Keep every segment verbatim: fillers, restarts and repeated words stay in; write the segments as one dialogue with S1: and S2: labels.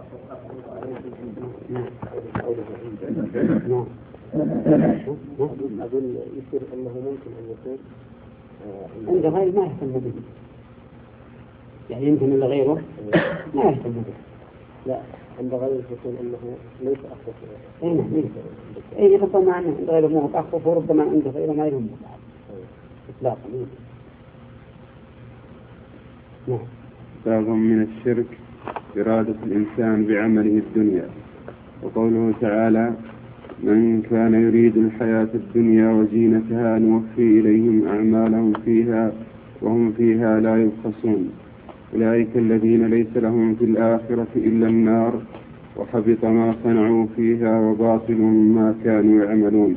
S1: أقول يصير أنه ممكن أن يكون
S2: عند غير ما يهتم به، يعني يمكن إلا غيره ما يهتم به.
S1: لا، عند غيره يكون أنه ليس أخف.
S2: أي نعم. أي ربما عنه عند غيره مو أخف، وربما عند غيره ما يهم إطلاقا.
S3: نعم. باب من الشرك إرادة الإنسان بعمله الدنيا. وقوله تعالى: من كان يريد الحياة الدنيا وزينتها نوفي إليهم أعمالهم فيها وهم فيها لا يبخسون أولئك الذين ليس لهم في الآخرة إلا النار وحبط ما صنعوا فيها وباطل ما كانوا يعملون.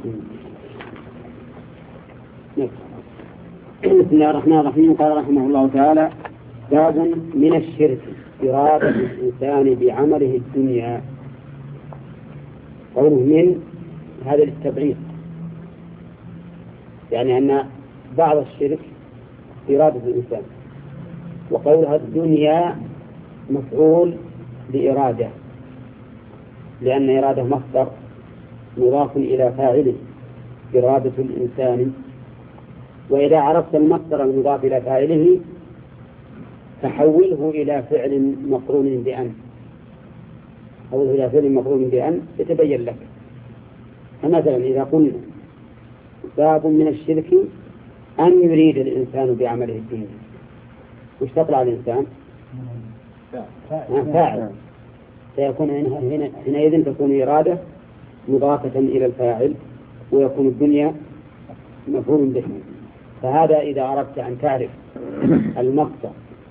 S2: بسم الله الرحمن الرحيم. قال رحمه الله تعالى: باب من الشرك إرادة الإنسان بعمله الدنيا. قوله من هذا للتبعيض، يعني أن بعض الشرك إرادة الإنسان، وقولها الدنيا مفعول بإرادة، لأن إرادة مصدر مضاف إلى فاعله إرادة الإنسان. وإذا عرفت المصدر المضاف إلى فاعله فحوله إلى فعل مقرون بأن، حوله إلى فعل مقرون بأن يتبين لك. فمثلا إذا قلنا باب من الشرك أن يريد الإنسان بعمله الدنيا، وش تطلع الإنسان؟ فاعل. سيكون حينئذ تكون إرادة مضافة إلى الفاعل، ويكون الدنيا مفعول به. فهذا إذا أردت أن تعرف المصدر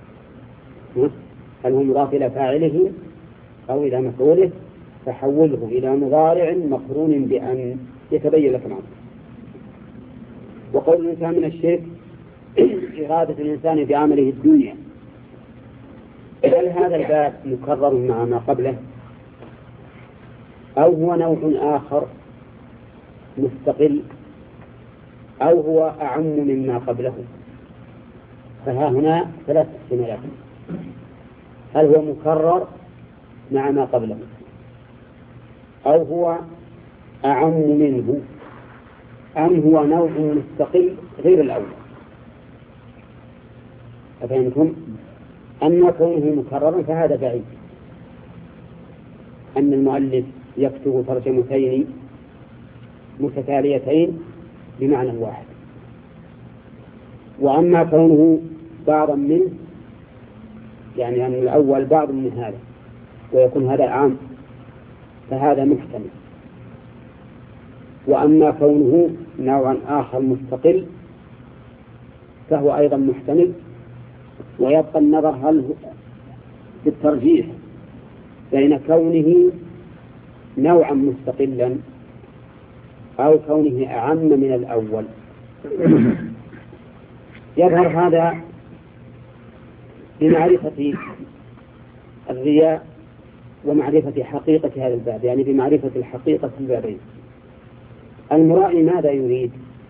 S2: هل هو مضاف إلى فاعله أو إلى مفعوله فحوله إلى مضارع مقرون بأن يتبين لك معنى. وقول الإنسان من الشرك إرادة الإنسان بعمله الدنيا. هل هذا الباب مكرر مع ما قبله أو هو نوع آخر مستقل أو هو أعم مما قبله؟ فها هنا ثلاث احتمالات: هل هو مكرر مع ما قبله، أو هو أعم منه، أم هو نوع مستقل غير الأول. أفهمتم؟ أما كونه مكررا فهذا بعيد، أن المؤلف يكتب ترجمتين متتاليتين بمعنى واحد. وأما كونه بعضا منه، يعني أن الأول بعض من هذا ويكون هذا العام، فهذا محتمل. وأما كونه نوعا آخر مستقل فهو أيضا محتمل. ويبقى النظر هل بالترجيح بين كونه نوعا مستقلا أو كونه أعم من الأول. يظهر هذا بمعرفة الرياء ومعرفة حقيقة هذا الباب، يعني بمعرفة الحقيقة في البابين. المرائي ماذا يريد؟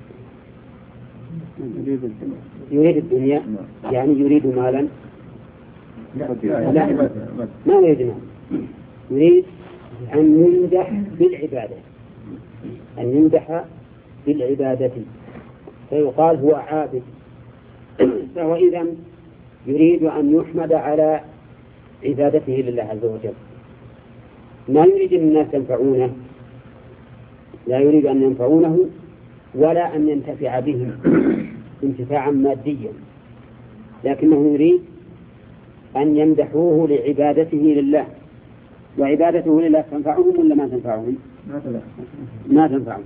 S2: يريد الدنيا، يعني يريد مالا؟ لا، ما يريد مالا، يريد أن يمدح بالعبادة، أن يمدح بالعبادة، فيقال هو عابد. فهو إذن يريد أن يحمد على عبادته لله عز وجل. ما يريد الناس ينفعونه، لا يريد أن ينفعونه ولا أن ينتفع بهم انتفاعا ماديا، لكنه يريد أن يمدحوه لعبادته لله. وعبادته لله تنفعهم ولا ما تنفعهم؟ ما تنفعهم.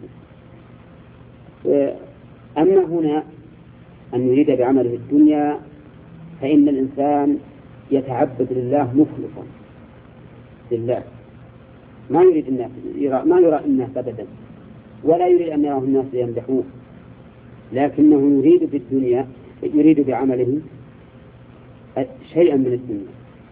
S2: أما هنا أن يريد بعمله الدنيا فإن الإنسان يتعبد لله مخلصا لله، ما يريد الناس يرى ما يرى الناس أبدا، ولا يريد أن يراه الناس يمدحوه، لكنه يريد في الدنيا، يريد بعمله شيئا من الدنيا.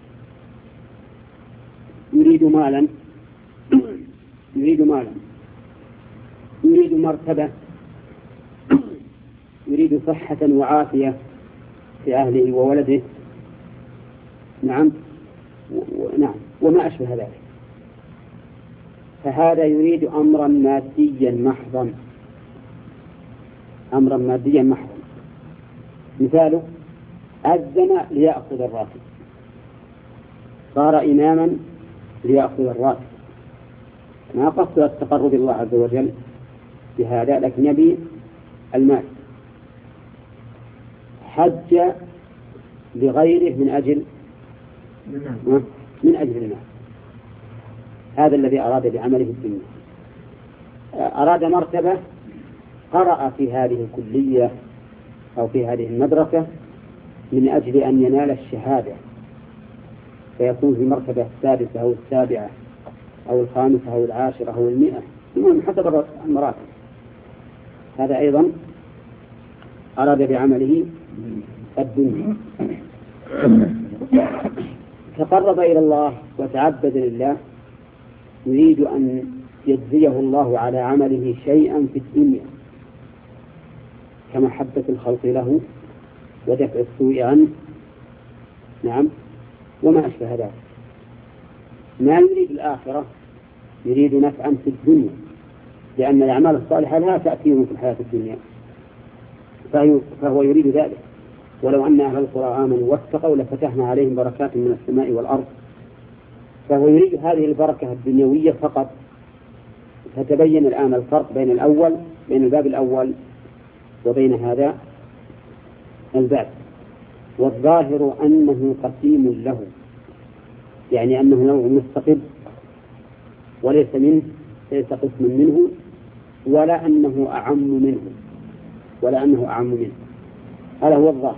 S2: يريد مالا يريد مالا يريد مرتبة، يريد صحة وعافية في أهله وولده. نعم و... نعم وما أشبه ذلك. فهذا يريد أمرا ماديا محضا، أمرا ماديا محضا. مثاله أذن ليأخذ الراتب، صار إماما ليأخذ الراتب، ما قصد التقرب إلى الله عز وجل بهذا، لكن يبي المال. حج لغيره من أجل من أجل المال، هذا الذي أراد بعمله الدنيا. أراد مرتبة، قرأ في هذه الكلية أو في هذه المدرسة من أجل أن ينال الشهادة، فيكون في المرتبة السادسة أو السابعة أو الخامسة أو العاشرة أو المئة، المهم حسب المراتب. هذا أيضا أراد بعمله الدنيا. تقرب إلى الله وتعبد لله، يريد أن يجزيه الله على عمله شيئا في الدنيا كمحبة الخلق له ودفع السوء عنه، نعم، وما أشبه ذلك. ما يريد الآخرة يريد نفعا في الدنيا، لأن الأعمال الصالحة لا تأثير في الحياة الدنيا، فهو يريد ذلك. ولو أن أهل القرى آمنوا واتقوا لفتحنا عليهم بركات من السماء والأرض، فهو يريد هذه البركة الدنيوية فقط. فتبين الآن الفرق بين الأول بين الباب الأول وبين هذا الباب. والظاهر أنه قسيم له، يعني أنه نوع مستقل وليس منه ليس قسم منه، ولا أنه أعم منه ولا أنه أعم منه، هذا هو الظاهر.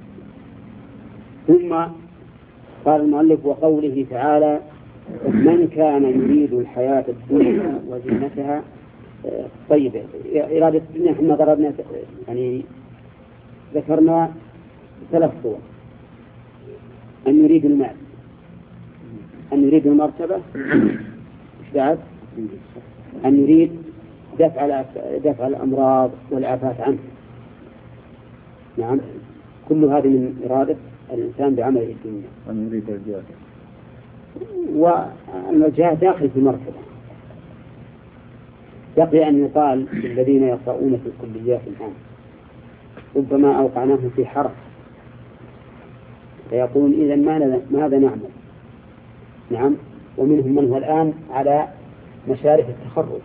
S2: ثم قال المؤلف: وقوله تعالى: من كان يريد الحياة الدنيا وزينتها. طيب، إرادة الدنيا احنا ضربنا يعني ذكرنا ثلاث صور: أن يريد المال، أن يريد المرتبة، إيش بعد؟ أن يريد دفع دفع الأمراض والآفات عنه. نعم، كل هذه من إرادة الإنسان بعمله الدنيا.
S3: أن يريد الجاه،
S2: والجاه داخل في المرتبة. يقي أن يقال الذين يقرؤون في الكليات الآن ربما أوقعناهم في حرف، فيقولون إذا ماذا نعمل؟ نعم، ومنهم من هو الآن على مشارف التخرج.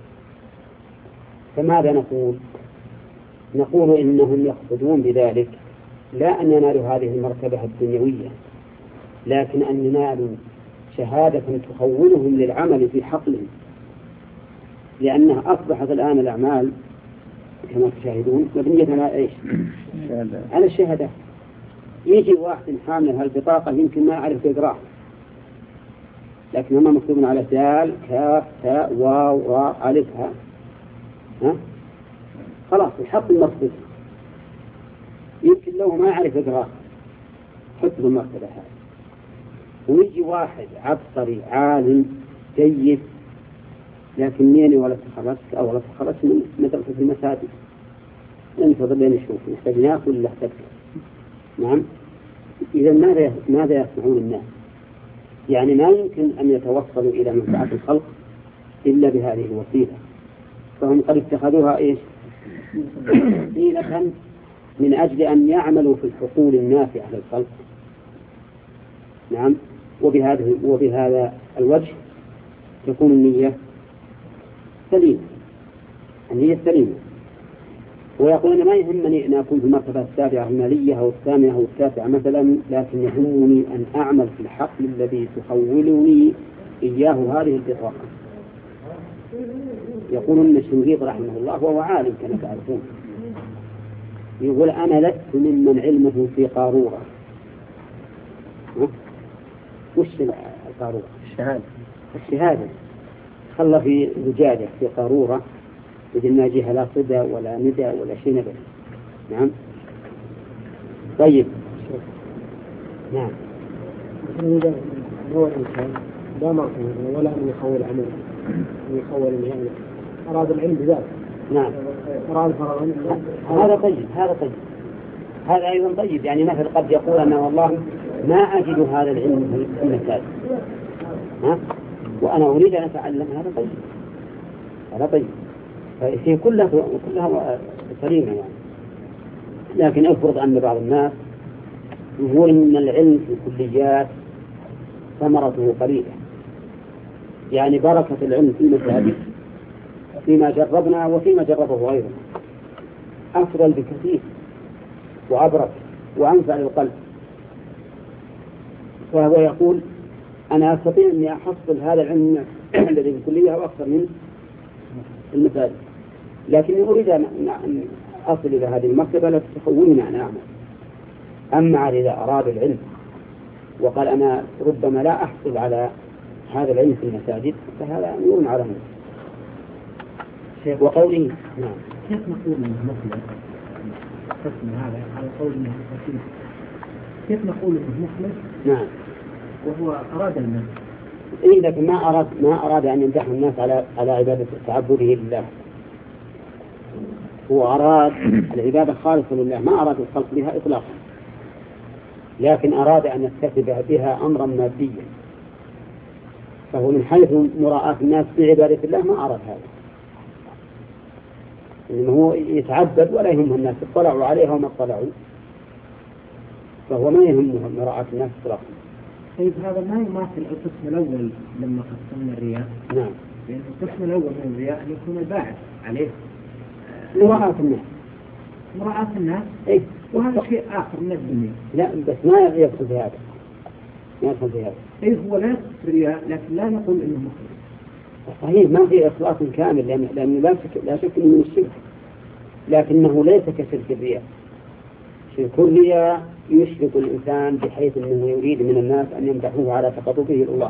S2: فماذا نقول؟ نقول إنهم يقصدون بذلك لا أن ينالوا هذه المرتبة الدنيوية، لكن أن ينالوا شهادة تخولهم للعمل في حقلهم، لأنها أصبحت الآن الأعمال كما تشاهدون مبنية على إيش؟ على الشهادة. يجي واحد حامل هالبطاقة يمكن ما يعرف يقرأ، لكن هم مكتوبون على دال كاف تاء واو راء ألف ها ها خلاص يحط المرتبة. يمكن لو ما يعرف يقرأ حط المرتبة هذه. ويجي واحد عبقري عالم جيد لكن ميني ولا تخرجت أو ولا تخرجت من مدرسة المساجد، انتظر لين نشوف نحتاج ناكل ولا نحتاج. نعم، إذا ماذا ماذا يصنعون الناس؟ يعني ما يمكن أن يتوصلوا إلى منفعة الخلق إلا بهذه الوسيلة، فهم قد اتخذوها إيش؟ وسيلة من أجل أن يعملوا في الحقول النافعة للخلق. نعم، وبهذا وبهذا الوجه تكون النية سليمة، النية سليمة. ويقولون ما يهمني أن أكون في المرتبة السابعة المالية أو الثامنة أو التاسعة مثلا، لكن يهمني أن أعمل في الحقل الذي تخولني إياه هذه البطاقة. يقول ابن الشنقيط رحمه الله وهو عالم كما تعرفون، يقول: أنا لست ممن علمه في قارورة. وش القارورة؟ الشهادة. الشهادة خلى في زجاجة في قارورة بدل ما يجيها لا صدى ولا ندى ولا شيء نبل. نعم. طيب. نعم.
S1: هو الإنسان لا مقصود ولا أن يخول عمله، أن يخول يعني أراد العلم بذلك.
S2: نعم.
S1: أراد فرغا.
S2: هذا طيب، هذا طيب، هذا أيضا طيب. يعني مثل قد يقول أنا والله ما أجد هذا العلم في المساجد، ها؟ وأنا أريد أن أتعلم، هذا طيب، هذا طيب، فهي كلها كلها سليمة يعني. لكن أفرض أن بعض الناس يقول إن العلم في الكليات ثمرته قليلة، يعني بركة العلم في المساجد فيما جربنا وفيما جربه غيرنا أفضل بكثير وأبرك وأنفع للقلب. فهو يقول أنا أستطيع أني أحصل هذا العلم الذي في الكلية أكثر من المساجد، لكني أريد أن أصل إلى هذه المرتبة لا تتخولني عن أعمل. أما إذا أراد العلم وقال أنا ربما لا أحصل على هذا العلم في المساجد فهذا نور على نور. وقوله نعم
S1: كيف نقول انه مخلص؟ قسم هذا على قول انه خفيف، كيف نقول انه مخلص؟
S2: نعم
S1: وهو اراد الناس.
S2: إيه لكن ما أراد ما أراد أن يمدح الناس على على عبادة تعبده لله، هو أراد العبادة خالصة لله، ما أراد الخلق بها إطلاقا، لكن أراد أن يكتسب بها أمرا ماديا، فهو من حيث مراءاة الناس في عبادة الله ما أراد هذا، إنه هو يتعبد ولا يهمه الناس اطلعوا عليها وما اطلعوا، فهو ما يهمه مراءاة الناس إطلاقا.
S1: طيب هذا ما يماثل القسم الأول لما قسمنا الرياء؟
S2: نعم.
S1: لأن القسم الأول من الرياء أن يكون الباعث عليه
S2: مراءاة الناس.
S1: مراءاة الناس.
S2: إيه.
S1: وهذا شيء آخر من الدنيا.
S2: لا بس ما يدخل في هذا. ما يدخل في هذا.
S1: إيه هو لا يدخل في الرياء لكن لا نقول إنه مخلص.
S2: صحيح ما في إخلاص كامل لأن لأن لا شك لا شك من الشرك، لكنه ليس كشرك الرياء. شرك الرياء يشرك الإنسان بحيث أنه يريد من الناس أن يمدحوه على تقربه إلى الله.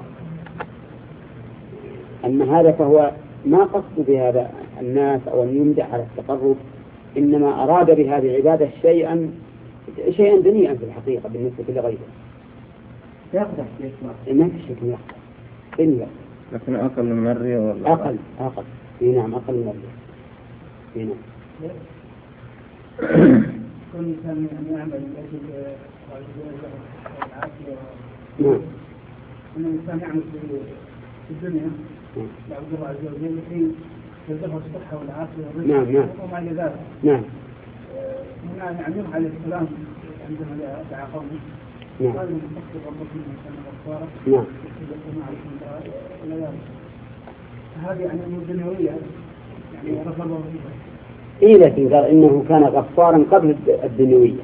S2: أما هذا فهو ما قصد بهذا الناس أو أن يمدح على التقرب، إنما أراد بهذه العبادة شيئا شيئا دنيئا في الحقيقة بالنسبة لغيره.
S1: يقدح في إخلاص.
S2: ما في شك يقدح. دنيا.
S3: لكن أقل من الرياء ولا؟
S2: أقل أقل. إيه نعم أقل من الرياء. إيه نعم.
S1: كل إنسان أن يعمل من أجل العافية.
S2: نعم.
S1: أن الإنسان يعمل في الدنيا يعبد الله عز وجل لكي يرزقه الصحة والعافية
S2: نعم نعم.
S1: وما إلى ذلك.
S2: نعم.
S1: هنا يعني نوح عليه السلام عندما دعا قومه.
S2: نعم.
S1: قال من تكتب ربكم من كان غفارا.
S2: نعم.
S1: إلى ذلك. هذه يعني الدنيوية يعني رفض الله فيها.
S2: إيه لكن قال إنه كان غفارا قبل الدنيوية،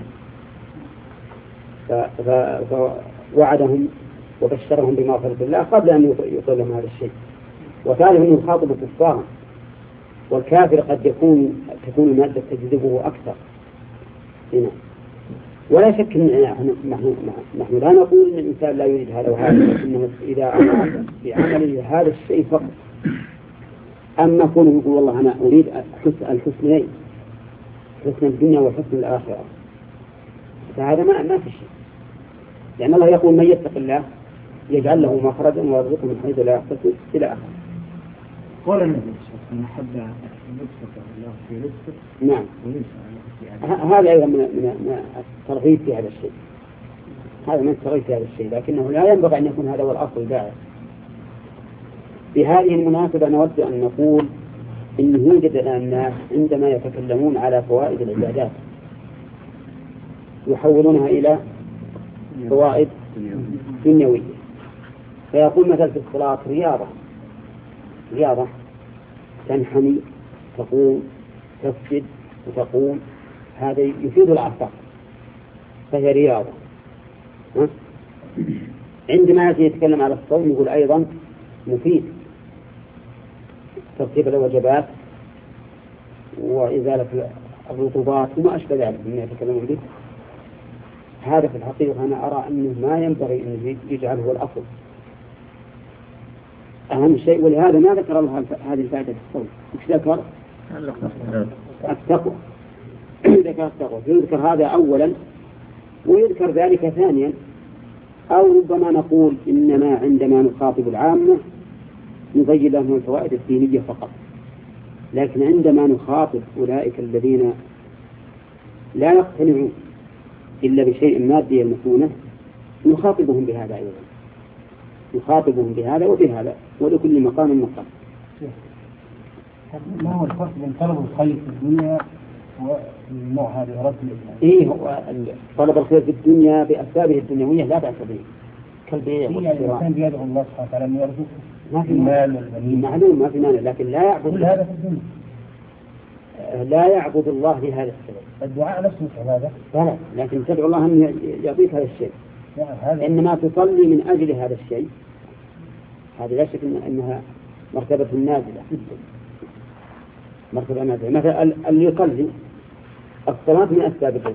S2: فوعدهم وبشرهم بمغفرة الله قبل أن يقول لهم هذا الشيء. وثالث أنه يخاطب كفارا، والكافر قد يكون تكون المادة تجذبه أكثر هنا. ولا شك أن نحن, نحن لا نقول أن الإنسان لا يريد هذا وهذا، إنه إذا أراد بعمله هذا الشيء فقط. أما كونه يقول والله أنا أريد الحسنين، حسن الدنيا وحسن الآخرة، فهذا ما ما في شيء، لأن الله يقول من يتق الله يجعل له مخرجا ويرزقه من حيث لا يحتسب إلى آخره.
S1: قال النبي صلى الله عليه وسلم أن يبسط الله في رزقه.
S2: نعم. هذا أيضا من من الترغيب في هذا الشيء، هذا من الترغيب في هذا الشيء، لكنه لا ينبغي أن يكون هذا هو الأصل الباعث. بهذه المناسبة نود أن نقول إن يوجد الناس عندما يتكلمون على فوائد العبادات يحولونها إلى فوائد دنيوية، فيقول مثلا في الصلاة رياضة رياضة تنحني تقوم تسجد وتقوم، هذا يفيد الأعصاب فهي رياضة. عندما يأتي يتكلم على الصوم يقول أيضا مفيد، ترتيب الوجبات وإزالة الرطوبات وما أشبه ذلك مما يتكلمون به. هذا في الحقيقة أنا أرى أنه ما ينبغي أن يجعله هو الأصل أهم شيء. ولهذا ما ذكر الله هذه الفائدة في الصوم، إيش ذكر؟ التقوى. ذكر التقوى، يذكر هذا أولا ويذكر ذلك ثانيا. أو ربما نقول إنما عندما نخاطب العامة نبين لهم الفوائد الدينية فقط، لكن عندما نخاطب أولئك الذين لا يقتنعون إلا بشيء مادي يلمسونه نخاطبهم بهذا أيضا. يخاطبهم بهذا وبهذا، ولكل مقام مقام.
S1: ما هو الفرق بين طلب الخير في الدنيا والنوع هذا إرادة الإسلام؟
S2: إيه هو طلب الخير في الدنيا بأسبابه الدنيوية لا بأس به، كالبيع
S1: والشراء. الإنسان بيدعو الله سبحانه وتعالى أن يرزقه
S2: ما في
S1: المال والبنين،
S2: معلوم ما في مانع، لكن لا يعبد
S1: كل هذا في الدنيا.
S2: لا يعبد الله بهذا السبب.
S1: الدعاء نفسه عبادة.
S2: لا، لكن تدعو الله أن يعطيك هذا الشيء.
S1: هذا
S2: إنما تصلي من أجل هذا الشيء، هذه لا شك أنها مرتبة نازلة جدا، مرتبة نازلة. مثلا اللي يصلي الصلاة من أسباب الرزق،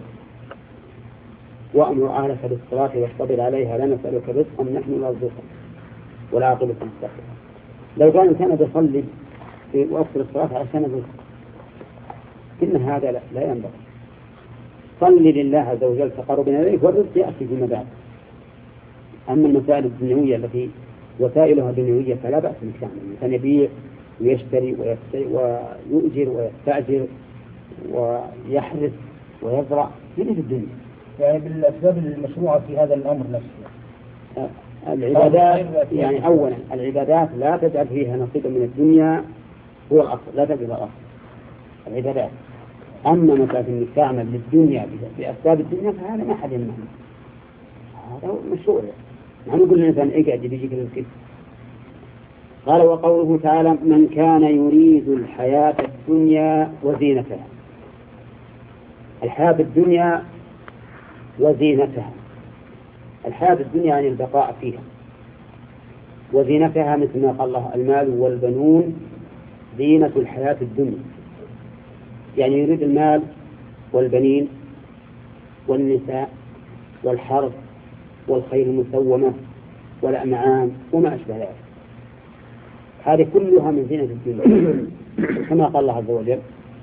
S2: وأمر أهلك بالصلاة واصطبر عليها لا نسألك رزقا نحن نرزقك والعاقبة للمتقين. لو كان الإنسان يصلي في وقت الصلاة عشان الرزق، إن هذا لا, لا ينبغي. صلي لله عز وجل تقربنا إليه، والرزق يأتي فيما بعد. أما المسائل الدنيوية التي وسائلها دنيوية فلا بأس أن تعمل. الإنسان يبيع ويشتري ويؤجر ويستأجر ويحرث ويزرع من في الدنيا،
S1: يعني بالأسباب المشروعة في هذا الأمر نفسه.
S2: العبادات يعني أولا العبادات لا تجعل فيها نصيبا من الدنيا، هو الأصل، لا تجعل الأصل العبادات. أما مثلا أنك تعمل للدنيا بأسباب الدنيا فهذا ما حد يمنع، هذا مشروع. يعني نقول للإنسان اقعد بيجيك الرزق. قال وقوله تعالى من كان يريد الحياة الدنيا وزينتها. الحياة الدنيا وزينتها، الحياة الدنيا يعني البقاء فيها، وزينتها مثل ما قال الله المال والبنون زينة الحياة الدنيا، يعني يريد المال والبنين والنساء والحرث والخيل المسومة والأنعام وما أشبه ذلك، هذه كلها من زينة الدنيا. كما قال الله عز وجل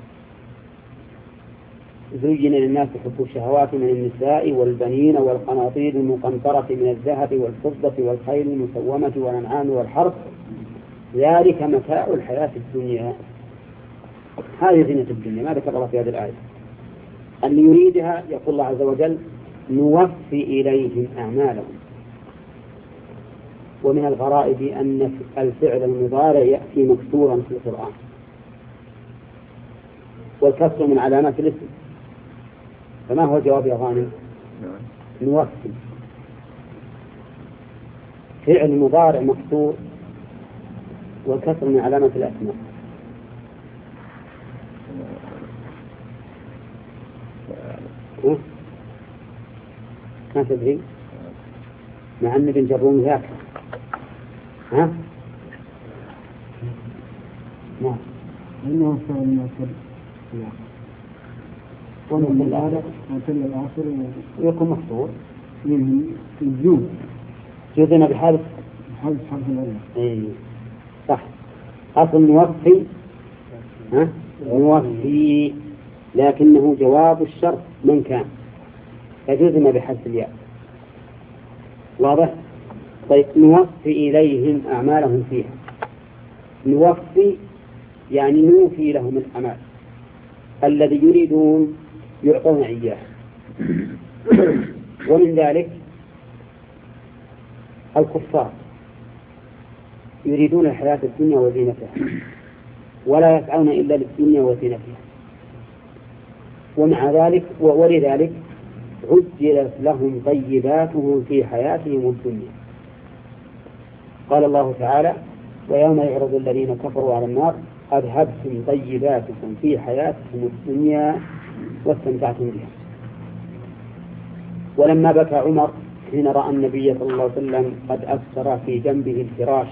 S2: زين للناس حب الشهوات من النساء والبنين والقناطير المقنطرة من الذهب والفضة والخيل المسومة والأنعام والحرث ذلك متاع الحياة الدنيا. هذه زينة الدنيا ما ذكر الله في هذه الآية. اللي يريدها يقول الله عز وجل نوفي إليهم أعمالهم. ومن الغرائب أن الفعل المضارع يأتي مكسورا في القرآن، والكسر من علامات الاسم، فما هو جواب يا غانم؟ نوفي فعل مضارع مكسور والكسر من علامة الأسماء. ما تدري مع أن ابن جرون ذاك ها؟ نعم
S1: إنه فعل من الكلب ومن الآخر ومن الآخر
S2: ويكون مكسور
S1: منه الجود
S2: جودنا بحالة
S1: بحالة حرف العلم.
S2: إيه صح. أصل نوفي ها نوفي لكنه جواب الشرط من كان فجزم بحذف الياء. واضح؟ طيب نوفي إليهم أعمالهم فيها. نوفي يعني نوفي لهم الأعمال الذي يريدون يعطون إياه. ومن ذلك الكفار يريدون الحياة الدنيا وزينتها ولا يسعون إلا للدنيا وزينتها، ومع ذلك ولذلك عجلت لهم طيباتهم في حياتهم الدنيا. قال الله تعالى ويوم يعرض الذين كفروا على النار أذهبتم طيباتكم في حياتكم الدنيا واستمتعتم بها. ولما بكى عمر حين رأى النبي صلى الله عليه وسلم قد أكثر في جنبه الفراش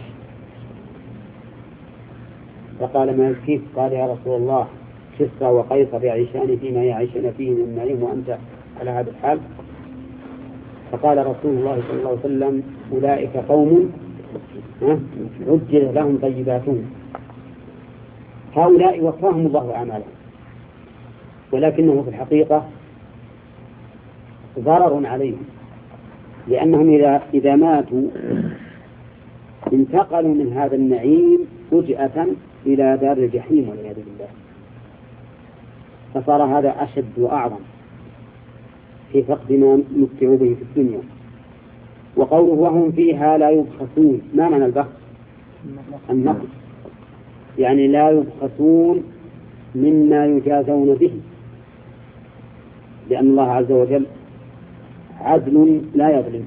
S2: فقال ما يبكيك؟ قال يا رسول الله كسرى وقيصر يعيشان فيما يعيشن فيه من النعيم وأنت على هذا الحال. فقال رسول الله صلى الله عليه وسلم أولئك قوم عجل لهم طيباتهم. هؤلاء وفاهم الله أعمالهم ولكنه في الحقيقة ضرر عليهم، لأنهم إذا, إذا ماتوا انتقلوا من هذا النعيم فجأة إلى دار الجحيم والعياذ بالله، فصار هذا أشد وأعظم في فقد ما متعوا به في الدنيا. وقوله وهم فيها لا يبخسون، ما معنى البخس؟ النقص، يعني لا يبخسون مما يجازون به، لأن الله عز وجل عدل لا يظلم،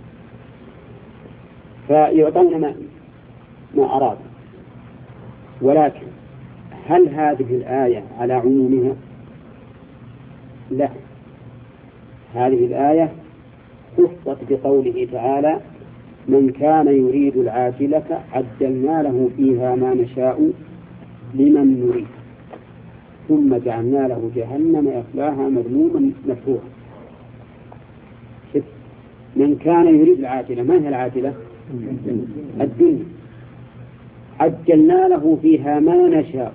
S2: فيعطون ما, ما أراد. ولكن هل هذه الآية على عمومها؟ لا، هذه الآية خصت بقوله تعالى من كان يريد العاجلة عجلنا له فيها ما نشاء لمن نريد ثم جعلنا له جهنم يصلاها مذموما مدحورا. من كان يريد العاجلة، ما هي العاجلة؟ الدنيا، عجلنا له فيها ما نشاء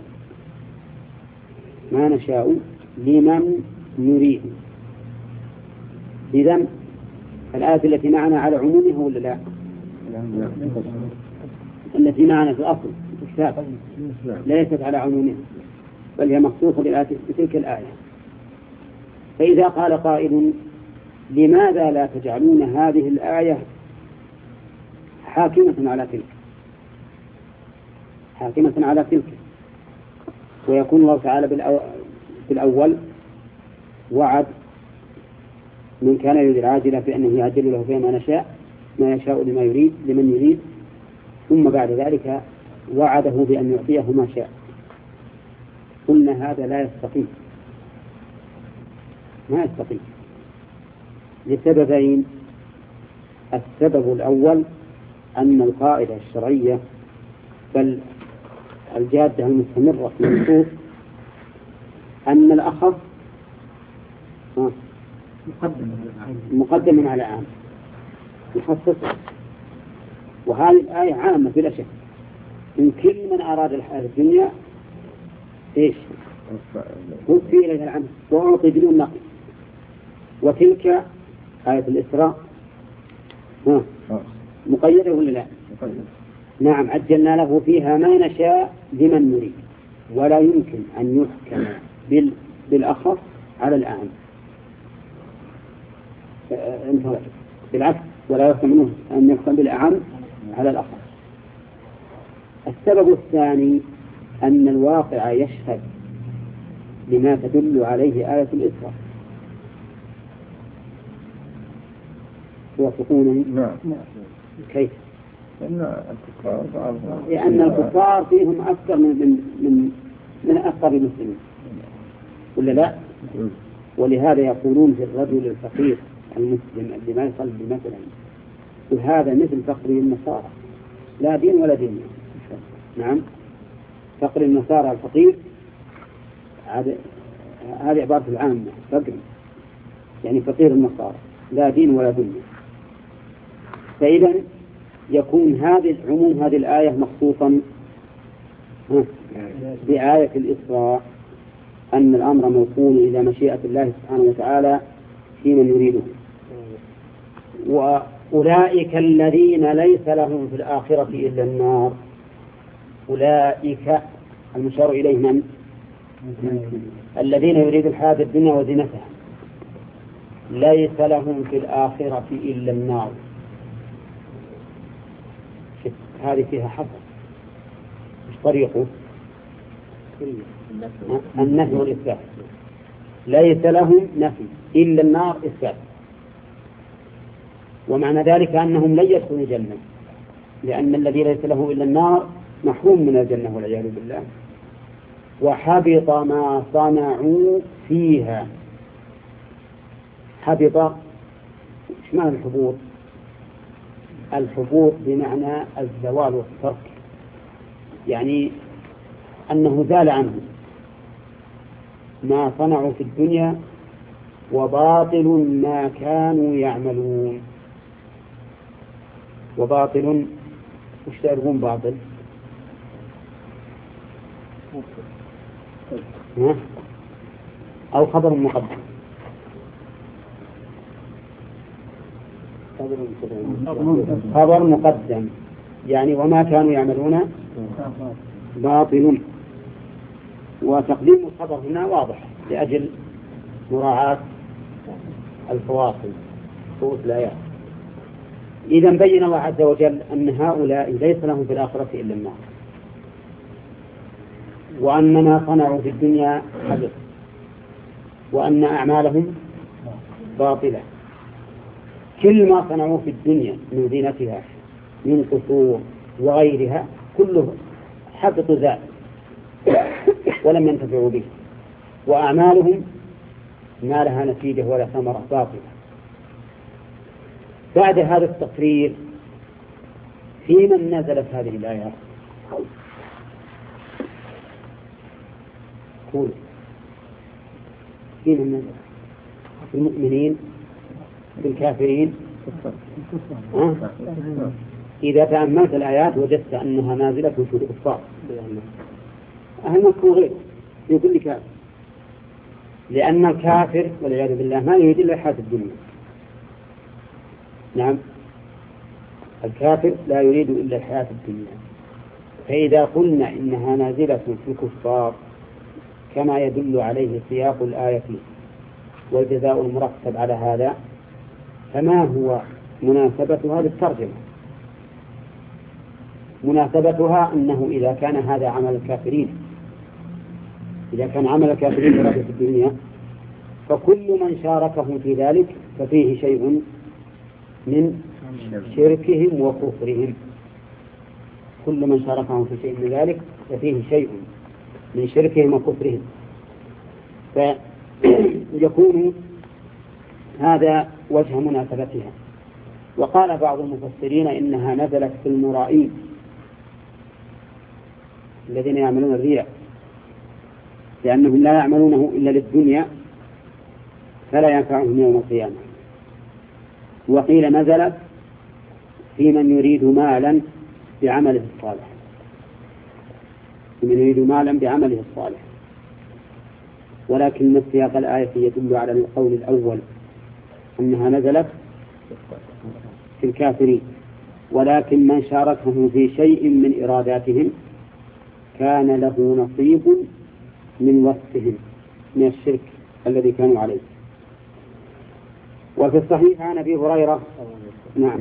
S2: ما نشاء لمن نريد. إذن الآية التي معنا على عمومها ولا لا؟ التي معنا في الأصل الكتاب ليست على عمومها، بل هي مخصوصة بتلك الآية. فإذا قال قائل لماذا لا تجعلون هذه الآية حاكمة على تلك حاكمة على تلك ويكون الله تعالى بالأول وعد من كان يريد العاجلة بأنه يعجل له فيما نشاء ما يشاء لما يريد لمن يريد، ثم بعد ذلك وعده بأن يعطيه ما شاء. قلنا هذا لا يستقيم، ما يستقيم لسببين. السبب الأول أن القاعدة الشرعية بل الجادة المستمرة في النصوص أن الأخف مقدم على عام يخصص، وهذه الآية عامة بلا شك إن كل من أراد الحياة الدنيا إيش وفي إليها العمل وأعطي بدون نقص. وتلك آية الإسراء مقيدة ولا لا؟ نعم، عجلنا له فيها ما نشاء لمن نريد، ولا يمكن أن يحكم بالأخف على الأعم، بالعكس ولا يحكم أن يحكم بالأعم على الأخف. السبب الثاني أن الواقع يشهد لما تدل عليه آية الإسراء. توافقونني؟
S3: نعم.
S2: كيف؟
S3: لأن الكفار
S2: لأن الكفار فيهم أكثر من من من, من أكثر المسلمين ولا لا؟ ولهذا يقولون في الرجل الفقير المسلم اللي ما يصلي مثلا وهذا مثل فقر النصارى لا دين ولا دين. نعم، فقر النصارى الفقير هذه عبارة العامة، فقر يعني فقير النصارى لا دين ولا دنيا. فإذا يكون هذه عموم هذه الآية مخصوصا بآية الإسراء أن الأمر موصول إلى مشيئة الله سبحانه وتعالى في من يريده. وأولئك الذين ليس لهم في الآخرة إلا النار، أولئك المشار إليه من؟ الذين يريد الحياة الدنيا وزينتها، ليس لهم في الآخرة إلا النار. هذه فيها حصر، مش طريقه النفي والإثبات. ليس لهم نفي إلا النار إثبات، ومعنى ذلك أنهم لن يدخلوا الجنة، لأن الذي ليس له إلا النار محروم من الجنة والعياذ بالله. وحبط ما صنعوا فيها. حبط، ايش معنى الحبوط؟ الحبوط بمعنى الزوال والترك، يعني أنه زال عنه ما صنعوا في الدنيا وباطل ما كانوا يعملون. وباطل وش تعرفون باطل؟ أو خبر مقدم. خبر مقدم يعني وما كانوا يعملون باطل، وتقديم الخبر هنا واضح لأجل مراعاة الفواصل فوت الآيات. إذا بين الله عز وجل أن هؤلاء ليس لهم في الآخرة إلا النار، وأن ما صنعوا في الدنيا حدث، وأن أعمالهم باطلة. كل ما صنعوا في الدنيا من زينتها من قصور وغيرها كله حبط ذلك ولم ينتفعوا به، وأعمالهم ما لها نتيجة ولا ثمرة باطلة. بعد هذا التقرير في من نزلت هذه الآيات؟ قول في من نزلت؟ في المؤمنين؟ في الكافرين؟ أه؟ إذا تأملت الآيات وجدت أنها نازلة في الكفار، أهل مكة وغيره يقول لك كافر، لأن الكافر والعياذ بالله ما يريد إلا الحياة الدنيا. نعم، الكافر لا يريد إلا الحياة الدنيا. فإذا قلنا إنها نازلة في الكفار كما يدل عليه سياق الآية والجزاء المرتب على هذا، فما هو مناسبة هذه الترجمة؟ مناسبتها أنه إذا كان هذا عمل الكافرين، إذا كان عمل الكافرين في الدنيا، فكل من شاركهم في ذلك ففيه شيء من شركهم وكفرهم. كل من شاركهم في شيء من ذلك ففيه شيء من شركهم وكفرهم، فيكون هذا وجه مناسبتها. وقال بعض المفسرين إنها نزلت في المرائين الذين يعملون الرياء، لأنهم لا يعملونه إلا للدنيا فلا ينفعهم يوم القيامة. وقيل نزلت في من يريد مالا بعمله الصالح، في من يريد مالا بعمله الصالح، ولكن سياق الآية يدل على القول الأول أنها نزلت في الكافرين، ولكن من شاركهم في شيء من إراداتهم كان له نصيب من وصفهم من الشرك الذي كانوا عليه. وفي الصحيح عن أبي هريرة نعم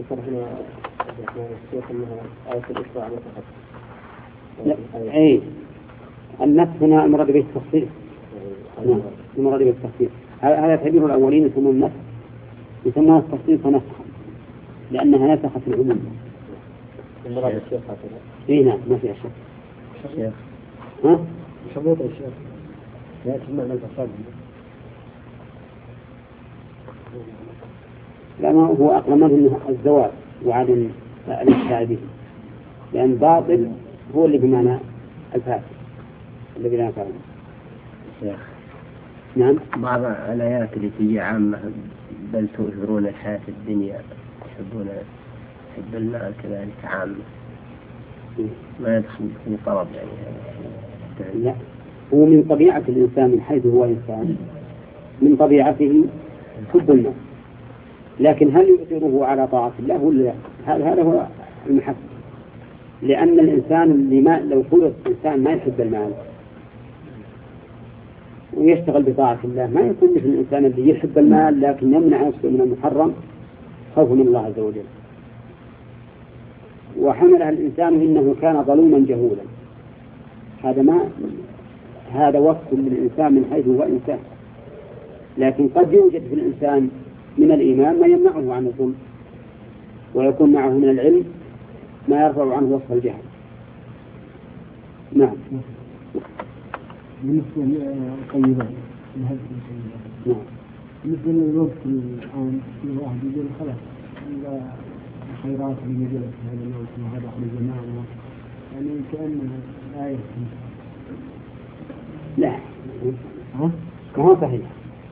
S2: أي النسخ هنا المراد به التفصيل، نعم المراد به التفصيل. هذا تعبير الأولين يسمون النسخ، يسمونها التفصيل فنسخا لأنها نسخت العموم. المراد الشيخ هكذا إيه نعم ما في أشياء الشيخ ها شروط الشيخ لا تسمع الفساد. لا ما هو أقرب منه الزواج وعدم الإشتاء به، لأن باطل هو اللي بمعنى الفاسد الذي لا ينفعه. نعم
S4: بعض الآيات اللي تجي عامة بل تؤثرون الحياة الدنيا تحبون حب المال كذلك عامة ما يدخل في طلب يعني.
S2: لا هو من طبيعة الإنسان من حيث هو إنسان من طبيعته حب المال، لكن هل يؤثره على طاعة الله ولا هذا هو المحبة؟ لأن الإنسان اللي ما لو خلق إنسان ما يحب المال ويشتغل بطاعة الله ما يكون مثل الإنسان اللي يحب المال لكن يمنع نفسه من المحرم خوفا من الله عز وجل. وحملها الإنسان إنه كان ظلوما جهولا، هذا ما هذا وصف للإنسان من حيث هو إنسان، لكن قد يوجد في الإنسان من الإيمان ما يمنعه عن الظلم، ويكون معه من العلم ما يرفع عنه وصف الجهل. نعم
S1: بالنسبة للطيبات نعم بالنسبة للوقت الآن في واحد يقول خلاص الخيرات اللي نزلت في هذا الوقت وهذا أخر الزمان يعني كأنها آية.
S2: لا ها ما هو صحيح.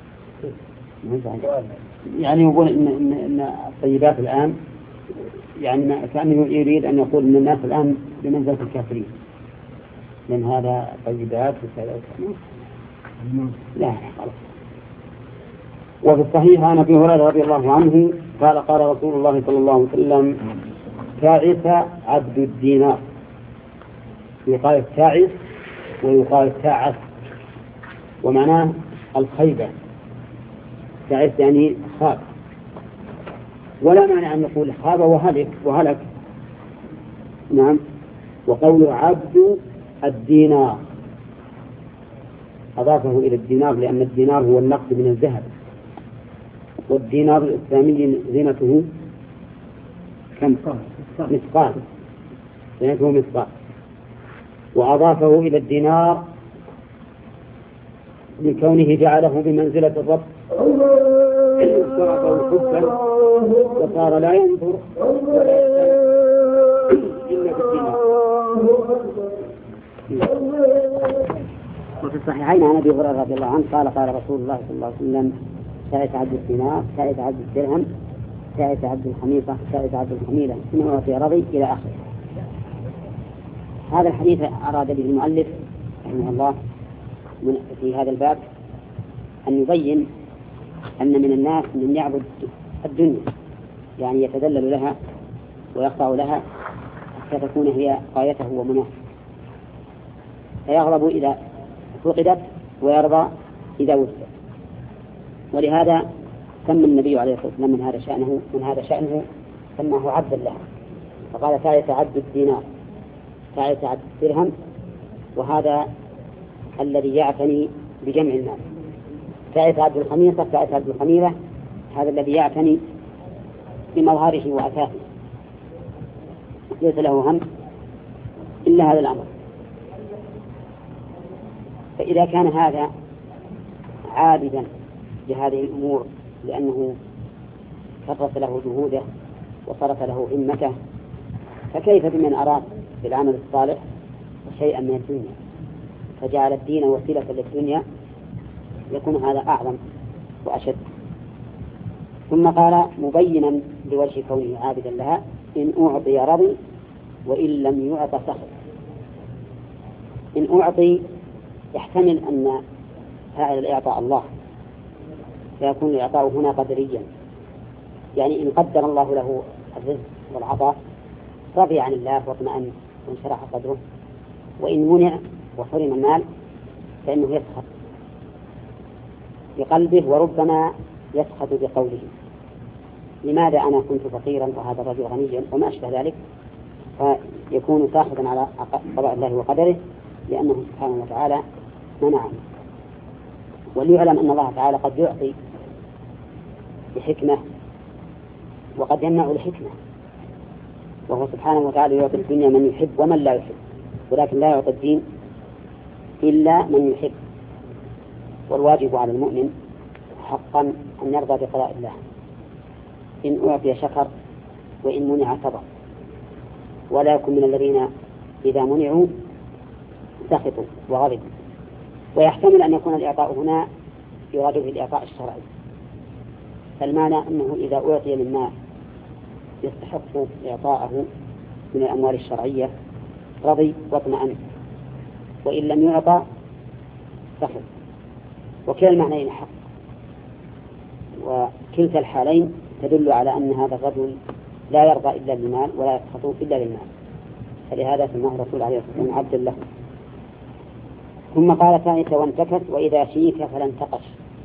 S2: يعني يقول إن إن إن الطيبات الآن يعني ما كأنه يريد أن يقول إن الناس الآن بمنزلة الكافرين من هذا طيبات وكذا. لا خلاص. وفي الصحيح عن أبي هريرة رضي الله عنه قال قال رسول الله صلى الله عليه وسلم تعس عبد الدينار، يقال تعس ويقال تعس ومعناه الخيبة. تعس يعني خاب. ولا معنى أن نقول خاب وهلك وهلك. نعم. وقول عبد الدينار أضافه إلى الدينار لأن الدينار هو النقد من الذهب، والدينار الإسلامي زينته كم؟ مثقال، زينته مثقال. وأضافه إلى الدينار لكونه جعله بمنزلة الرب صرفه حبا وصار لا ينظر إلا بالدينار. وفي الصحيحين عن أبي هريرة رضي الله عنه قال قال رسول الله صلى الله عليه وسلم تعس عبد الدينار، تعس عبد الدرهم، تعس عبد الخميصة، تعس عبد الخميلة، إنه أعطي رضي إلى آخره. هذا الحديث أراد به المؤلف رحمه الله في هذا الباب أن يبين أن من الناس من يعبد الدنيا، يعني يتذلل لها ويخضع لها حتى تكون هي غايته ومناه، فيغضب إذا فقدت ويرضى إذا وجدت. ولهذا سمى النبي عليه الصلاة والسلام من هذا شأنه من هذا شأنه سماه عبدا لها، فقال تعس عبد الدينار، تعس عبد الدرهم، وهذا الذي يعتني بجمع المال. تعس عبد الخميصة، تعس عبد الخميلة، هذا الذي يعتني بمظهره وأثاثه، ليس له هم إلا هذا الأمر. فإذا كان هذا عابدا لهذه الأمور لأنه كرس له جهوده وصرف له همته، فكيف بمن أراد بالعمل الصالح شيئا من الدنيا فجعل الدين وسيلة للدنيا؟ يكون هذا أعظم وأشد. ثم قال مبينا لوجه كونه عابدا لها إن أعطي رضي وإن لم يعط سخط. إن أعطي يحتمل أن فاعل الإعطاء الله، فيكون الإعطاء هنا قدريا، يعني إن قدر الله له الرزق والعطاء رضي عن الله واطمأن وانشرح قدره، وإن منع وحرم المال فإنه يسخط بقلبه وربما يسخط بقوله لماذا أنا كنت فقيرا وهذا الرجل غنيا وما أشبه ذلك، فيكون ساخطا على قضاء الله وقدره لأنه سبحانه وتعالى منعه. وليعلم أن الله تعالى قد يعطي بحكمة وقد يمنع لحكمة، وهو سبحانه وتعالى يعطي الدنيا من يحب ومن لا يحب، ولكن لا يعطي الدين إلا من يحب. والواجب على المؤمن حقا أن يرضى بقضاء الله، إن أعطي شكر وإن منع صبر، ولا يكن من الذين إذا منعوا سخطوا وغضبوا. ويحتمل أن يكون الإعطاء هنا يراد به الإعطاء الشرعي، فالمعنى أنه إذا أعطي من مال يستحق إعطاءه من الأموال الشرعية رضي واطمأن، وإن لم يعطى سخط. وكلا المعنيين حق، وكلتا الحالين تدل على أن هذا الرجل لا يرضى إلا بالمال ولا يسخط إلا للمال، فلهذا سماه الرسول عليه الصلاة والسلام عبدا له. ثم قال تعس وانتكس وإذا شيك فلن تقش.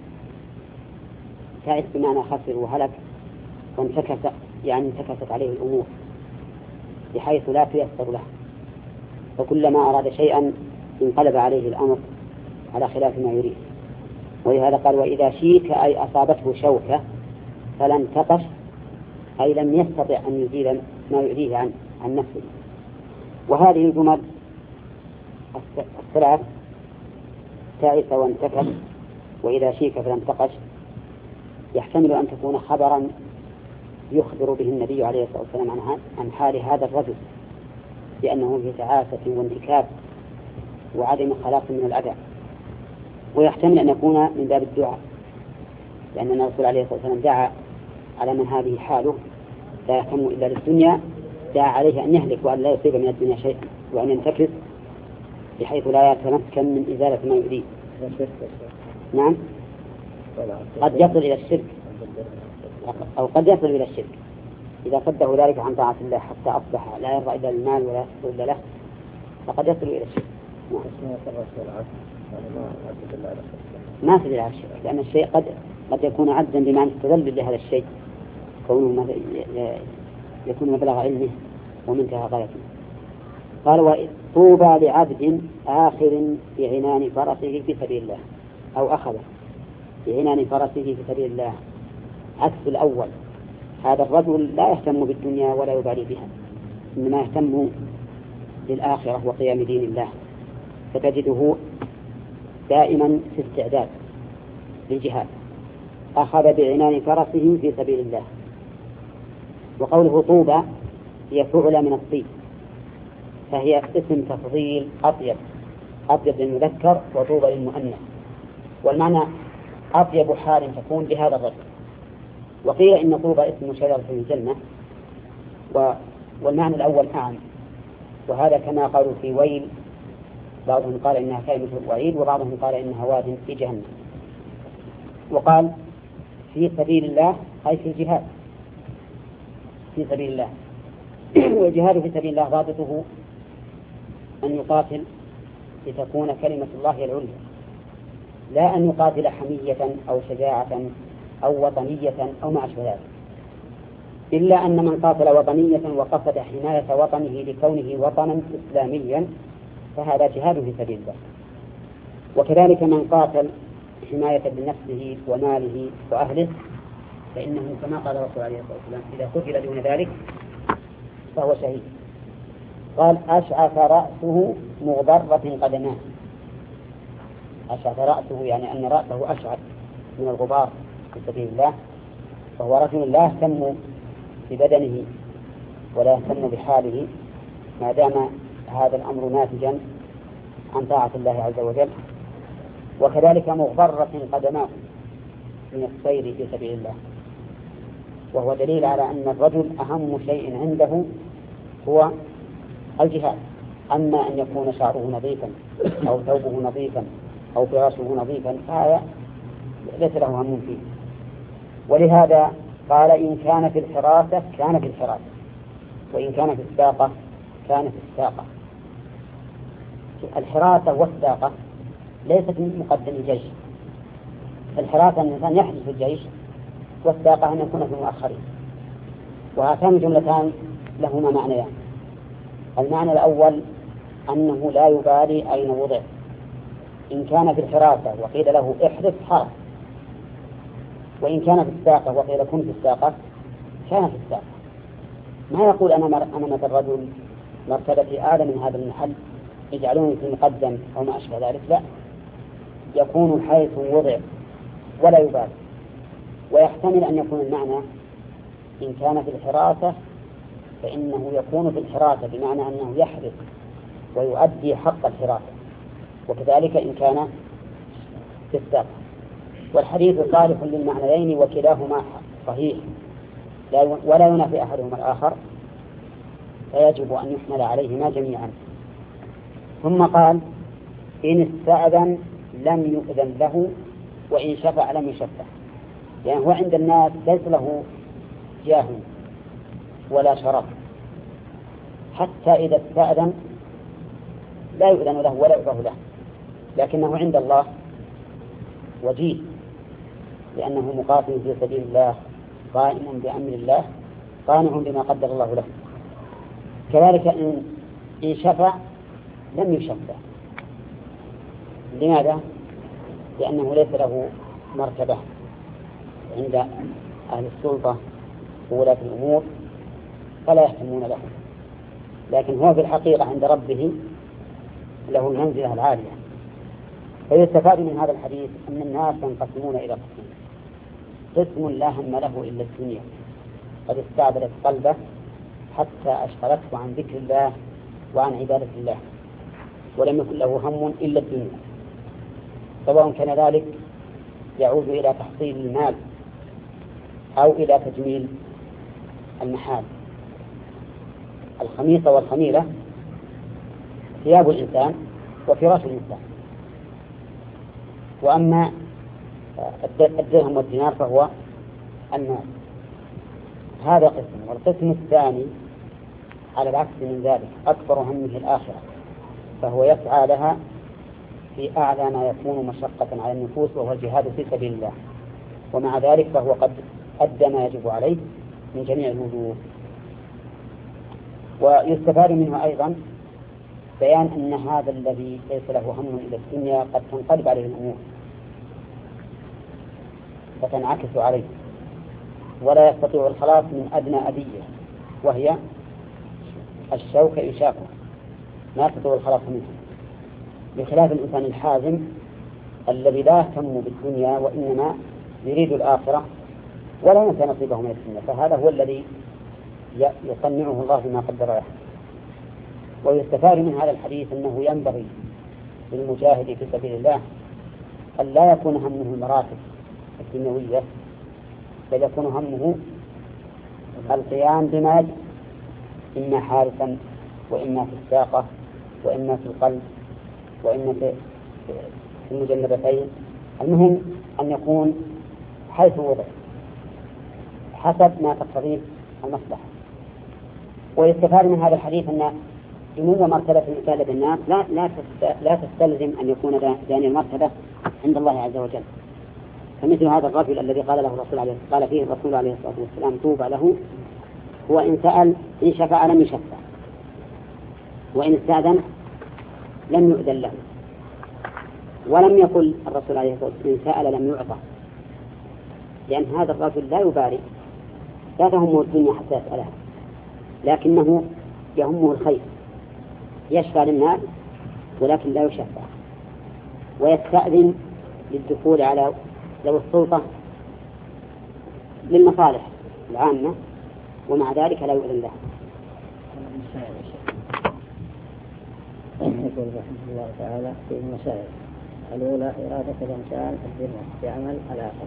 S2: تعس بمعنى خسر وهلك، وانتكس يعني انتكست عليه الأمور بحيث لا تيسر له، وكلما أراد شيئا انقلب عليه الأمر على خلاف ما يريد. ولهذا قال وإذا شيك أي أصابته شوكة فلن تقش أي لم يستطع أن يزيل ما يؤذيه عن, عن نفسه. وهذه الجمل الثلاث تعس وانتكس وإذا شيك فلن تقش يحتمل أن تكون خبرا يخبر به النبي عليه الصلاة والسلام عن حال هذا الرجل لأنه في تعاسة وانتكاس وعدم خلاص من الأذى. ويحتمل أن يكون من باب الدعاء، لأن الرسول عليه الصلاة والسلام دعا على من هذه حاله لا يهتم إلا للدنيا، دعا عليه أن يهلك وأن لا يصيب من الدنيا شيئا وأن ينتكس بحيث لا يتمكن من إزالة ما يؤذيه. نعم، قد يصل إلى الشرك أو قد يصل إلى الشرك إذا صده ذلك عن طاعة الله حتى أصبح لا يرضى إلا المال ولا يصل إلا له، فقد يصل إلى الشرك. ما تدل على الشرك، لأن الشيء قد قد يكون عبدا بمعنى التذلل لهذا الشيء كونه يكون مبلغ علمه ومنتهى غايته. قال طوبى لعبد آخر بعنان فرسه في سبيل الله، أو أخذ بعنان فرسه في سبيل الله، عكس الأول. هذا الرجل لا يهتم بالدنيا ولا يبالي بها، إنما يهتم بالآخرة وقيام دين الله، فتجده دائما في استعداد للجهاد. أخذ بعنان فرسه في سبيل الله. وقوله طوبى هي فعل من الطيب، فهي اسم تفضيل أطيب، أطيب للمذكر وطوبى للمؤنث، والمعنى أطيب حال تكون لهذا الرجل. وقيل إن طوبى اسم شجرة في الجنة، والمعنى الأول أعم، وهذا كما قالوا في ويل، بعضهم قال إنها كلمة وعيد، وبعضهم قال إنها واد في جهنم. وقال في سبيل الله أي في الجهاد في سبيل الله. والجهاد في سبيل الله ضابطه أن يقاتل لتكون كلمة الله العليا، لا أن يقاتل حمية أو شجاعة أو وطنية أو ما أشبه ذلك، إلا أن من قاتل وطنية وقصد حماية وطنه لكونه وطنا إسلاميا فهذا جهاد في سبيل الله. وكذلك من قاتل حماية لنفسه وماله وأهله فإنه كما قال الرسول عليه الصلاة والسلام إذا قتل دون ذلك فهو شهيد. قال أشعث رأسه مغبرة قدماه. أشعث رأسه يعني أن رأسه أشعث من الغبار في سبيل الله، فهو رجل لا يهتم ببدنه ولا يهتم بحاله ما دام هذا الأمر ناتجا عن طاعة الله عز وجل. وكذلك مغبرة قدماه من السير في سبيل الله، وهو دليل على أن الرجل أهم شيء عنده هو الجهاد. أما أن يكون شعره نظيفا أو ثوبه نظيفا أو فراشه نظيفا فهذا ليس له هم فيه. ولهذا قال إن كان في الحراسة كان في الحراسة، وإن كان في الساقة كان في الساقة. الحراسة والساقة ليست من مقدم الجيش. الحراسة أن الإنسان يحرس في الجيش، والساقة أن يكون في المؤخرين. وهاتان جملتان لهما معنيان. المعنى الأول أنه لا يبالي أين وضع. إن كان في الحراسة وقيل له احرس حرس، وإن كان في الساقة وقيل كن في الساقة كان في الساقة. ما يقول أنا أنا مثل رجل مرتبتي أعلى من هذا المحل يجعلوني في المقدم أو ما أشبه ذلك، لا، يكون حيث وضع ولا يبالي. ويحتمل أن يكون المعنى إن كان في الحراسة فإنه يكون في الحراسة بمعنى أنه يحرس ويؤدي حق الحراسة، وكذلك إن كان في الساقة. والحديث صالح للمعنيين وكلاهما صحيح ولا ينافي أحدهما الآخر، فيجب أن يحمل عليهما جميعا. ثم قال إن استأذن لم يؤذن له وإن شفع لم يشفع. يعني هو عند الناس ليس له جاه ولا شرف، حتى إذا استأذن لا يؤذن له ولا يؤذن له، لكنه عند الله وجيه لأنه مقاتل في سبيل الله قائم بأمر الله قانع بما قدر الله له. كذلك إن, إن شفع لم يشفع. لماذا؟ لأنه ليس له مرتبة عند أهل السلطة وولاة الأمور فلا يهتمون له، لكن هو في الحقيقة عند ربه له المنزلة العالية. فيستفاد من هذا الحديث أن الناس ينقسمون إلى قسمين: قسم لا هم له إلا الدنيا قد استعبدت قلبه حتى أشغلته عن ذكر الله وعن عبادة الله، ولم يكن له هم إلا الدنيا، سواء كان ذلك يعود إلى تحصيل المال أو إلى تجميل المحال. الخميصة والخميلة ثياب الإنسان وفراش الإنسان، وأما الدرهم والدينار فهو المال. هذا قسم. والقسم الثاني على العكس من ذلك أكبر همه الآخرة، فهو يسعى لها في أعلى ما يكون مشقة على النفوس وهو الجهاد في سبيل الله، ومع ذلك فهو قد أدى ما يجب عليه من جميع الوجوه. ويستفاد منه أيضا بيان أن هذا الذي ليس له هم إلى الدنيا قد تنقلب عليه الأمور فتنعكس عليه ولا يستطيع الخلاص من أدنى أذية وهي الشوك يشاقه، لا يستطيع الخلاص منه، بخلاف الإنسان الحازم الذي لا يهتم بالدنيا وإنما يريد الآخرة ولا ينسى نصيبه من الدنيا، فهذا هو الذي يصنعه الله بما قدر له. ويستفاد من هذا الحديث أنه ينبغي للمجاهد في سبيل الله أن لا يكون همه المراتب الدنيوية، بل يكون همه القيام بما يجب، إما حارسا وإما في الساقة وإما في القلب وإما في المجنبتين، المهم أن يكون حيث وضع حسب ما تقتضيه المصلحة. ويستفاد من هذا الحديث أن دنو مرتبة الإنسان لدى الناس لا لا لا تستلزم أن يكون داني المرتبة عند الله عز وجل. فمثل هذا الرجل الذي قال له الرسول عليه قال فيه الرسول عليه الصلاة والسلام طوبى له، هو إن سأل إن شفع لم يشفع، وإن استأذن لم يؤذن له، ولم يقل الرسول عليه الصلاة والسلام إن سأل لم يعطى، لأن هذا الرجل لا يبالي، لا تهمه الدنيا حتى يسألها، لكنه يهمه الخير، يشفع للناس ولكن لا يشفع، ويستأذن للدخول على ذوي السلطة للمصالح العامة، ومع ذلك لا يؤذن له.
S5: يقول رحمه الله تعالى في المسائل الأولى إرادة الإنسان الدنيا بعمل الآخر،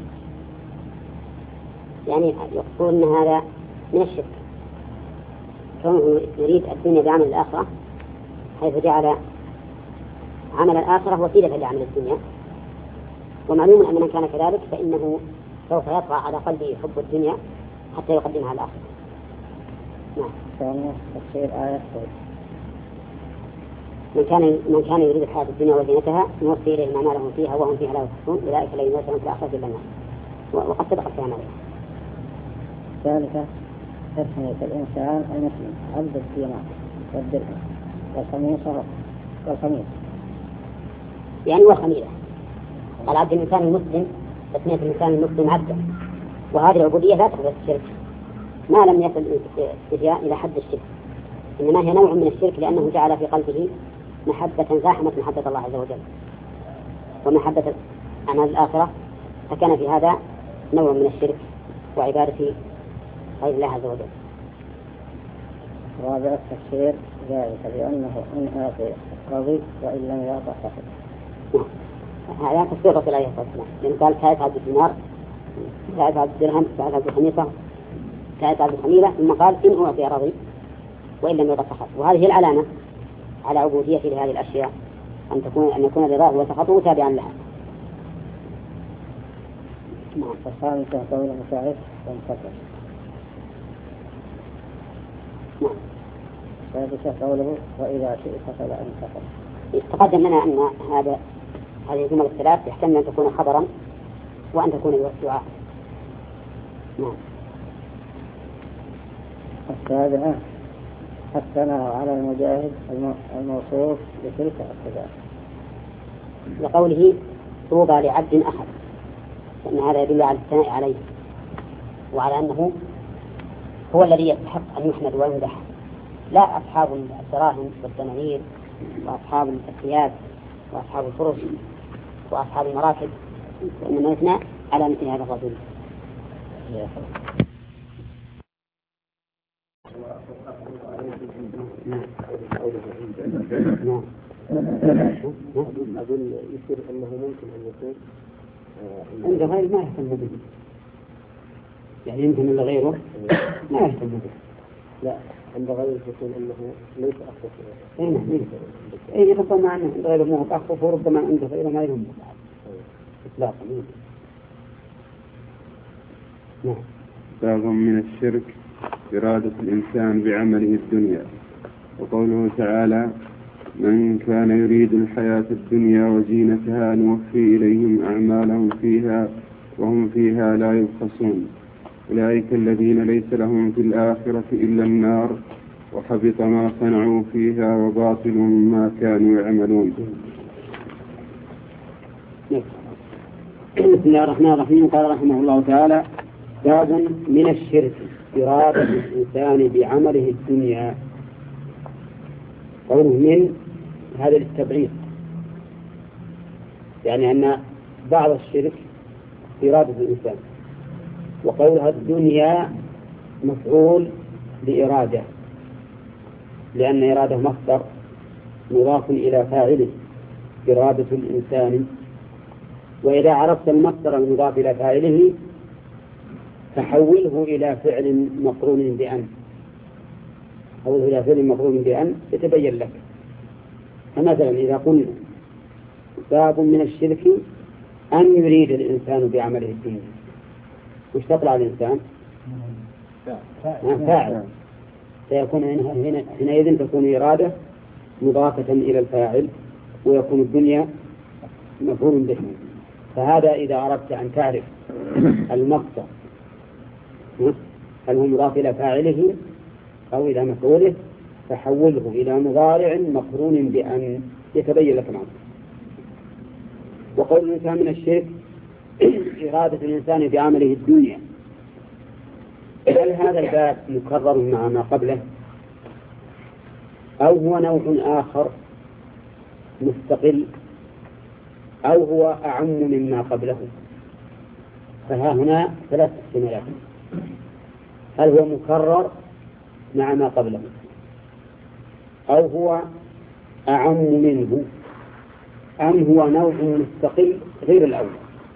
S6: يعني يقول أن هذا من الشرك، كونه يريد الدنيا بعمل الآخرة، حيث جعل عمل الآخرة وسيلة لعمل الدنيا، ومعلوم أن من كان كذلك فإنه سوف يطغى على قلبه حب الدنيا حتى يقدمها الآخرة. نعم.
S5: ثانيا تفسير آية
S6: من كان من كان يريد الحياة الدنيا وزينتها نوفي إليه ما لهم فيها وهم فيها لا يبخسون أولئك الذين يؤمنون في الآخرة إلا النار، وقد سبق الكلام عليه.
S5: ثالثا تسمية الإنسان المسلم عبد الدينار والدرهم والخميصة والخميصة،
S6: يعني والخميلة. قال عبد الإنسان المسلم، تسمية الإنسان المسلم عبدا، وهذه العبودية لا تحدث الشرك ما لم يصل استجاء إلى حد الشرك، إنما هي نوع من الشرك لأنه جعل في قلبه محبة زاحمة محبة الله عز وجل ومحبة أعمال الآخرة، فكان في هذا نوع من الشرك وعبادة غير الله عز وجل.
S5: رابع التفسير ذلك بأنه إن أعطي رضي وإن لم يعطى سخط.
S6: هذا تفسير الرسول عليه الصلاة والسلام، لأنه قال كائف عبد الدينار، كائف عبد الدرهم، كائف عبد الخميصة، كائف عبد الخميلة، ثم قال إن أعطي رضي وإن لم يعطى سخط. وهذه هي العلامة على عبودية لهذه الأشياء، أن تكون أن يكون رضاه وسخطه تابعا لها.
S5: نعم. الخامسة قول المشاعر وانفصل.
S6: نعم.
S5: السادسة قوله وإذا شئت فلا انفصل.
S6: تقدم لنا أن هذا هذه الجمل الثلاث يحتمل أن تكون خبرا وأن تكون دعاء. نعم.
S5: السابعة الثناء على المجاهد الموصوف بتلك الصفات،
S6: لقوله طوبى لعبد أحد، لأن هذا يدل على الثناء عليه وعلى أنه هو الذي يستحق أن يحمد ويمدح، لا أصحاب الدراهم والدنانير وأصحاب الثياب وأصحاب الفرش وأصحاب المراكب، وإنما يثنى على مثل هذا الرجل.
S1: أقول يصير أنه ممكن أن يكون
S6: عند غير ما يهتم به، يعني يمكن إلا غيره ما يهتم به.
S1: لا، عند غيره يكون أنه ليس أخف.
S6: إيه نعم. إيه ربما عنه عند غيره مو أخف، وربما عنده غيره ما يهم إطلاقا.
S3: نعم. باب من الشرك إرادة الإنسان بعمله الدنيا، وقوله تعالى من كان يريد الحياة الدنيا وزينتها نوفي إليهم أعمالهم فيها وهم فيها لا يبخسون. أولئك الذين ليس لهم في الآخرة إلا النار وحبط ما صنعوا فيها وباطل ما كانوا يعملون.
S2: بسم الله الرحمن الرحيم. قال رحمه الله تعالى: باب من الشرك إرادة الإنسان بعمله الدنيا. قوله من هذا للتبعيض، يعني أن بعض الشرك إرادة الإنسان، وقولها الدنيا مفعول بإرادة، لأن إرادة مصدر مضاف إلى فاعله إرادة الإنسان. وإذا عرفت المصدر المضاف إلى فاعله فحوله إلى فعل مقرون بأن، حوله إلى فعل مقرون بأن يتبين لك. فمثلا إذا قلنا باب من الشرك أن يريد الإنسان بعمله الدنيا، وش تطلع الإنسان؟ فاعل. سيكون حينئذ تكون إرادة مضافة إلى الفاعل، ويكون الدنيا مفعول به. فهذا إذا أردت أن تعرف المصدر هل هو مضاف إلى فاعله أو إلى مفعوله فحوله إلى مضارع مقرون بأن يتبين لك معنى. وقول الإنسان من الشرك إرادة الإنسان بعمله الدنيا، هل هذا الباب مكرر مع ما قبله أو هو نوع آخر مستقل أو هو أعم مما قبله؟ فها هنا ثلاث احتمالات: هل هو مكرر مع ما قبله، أو هو أعم منه، أم هو نوع مستقل غير الأول.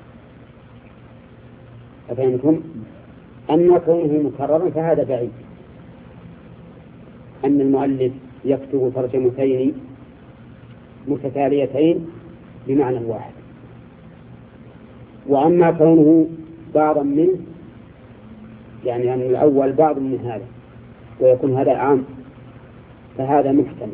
S2: أفهمتم؟ أما كونه مكررا فهذا بعيد، أن المؤلف يكتب ترجمتين متتاليتين بمعنى واحد. وأما كونه بعضا منه، يعني أن الأول بعض من هذا ويكون هذا العام، فهذا محتمل.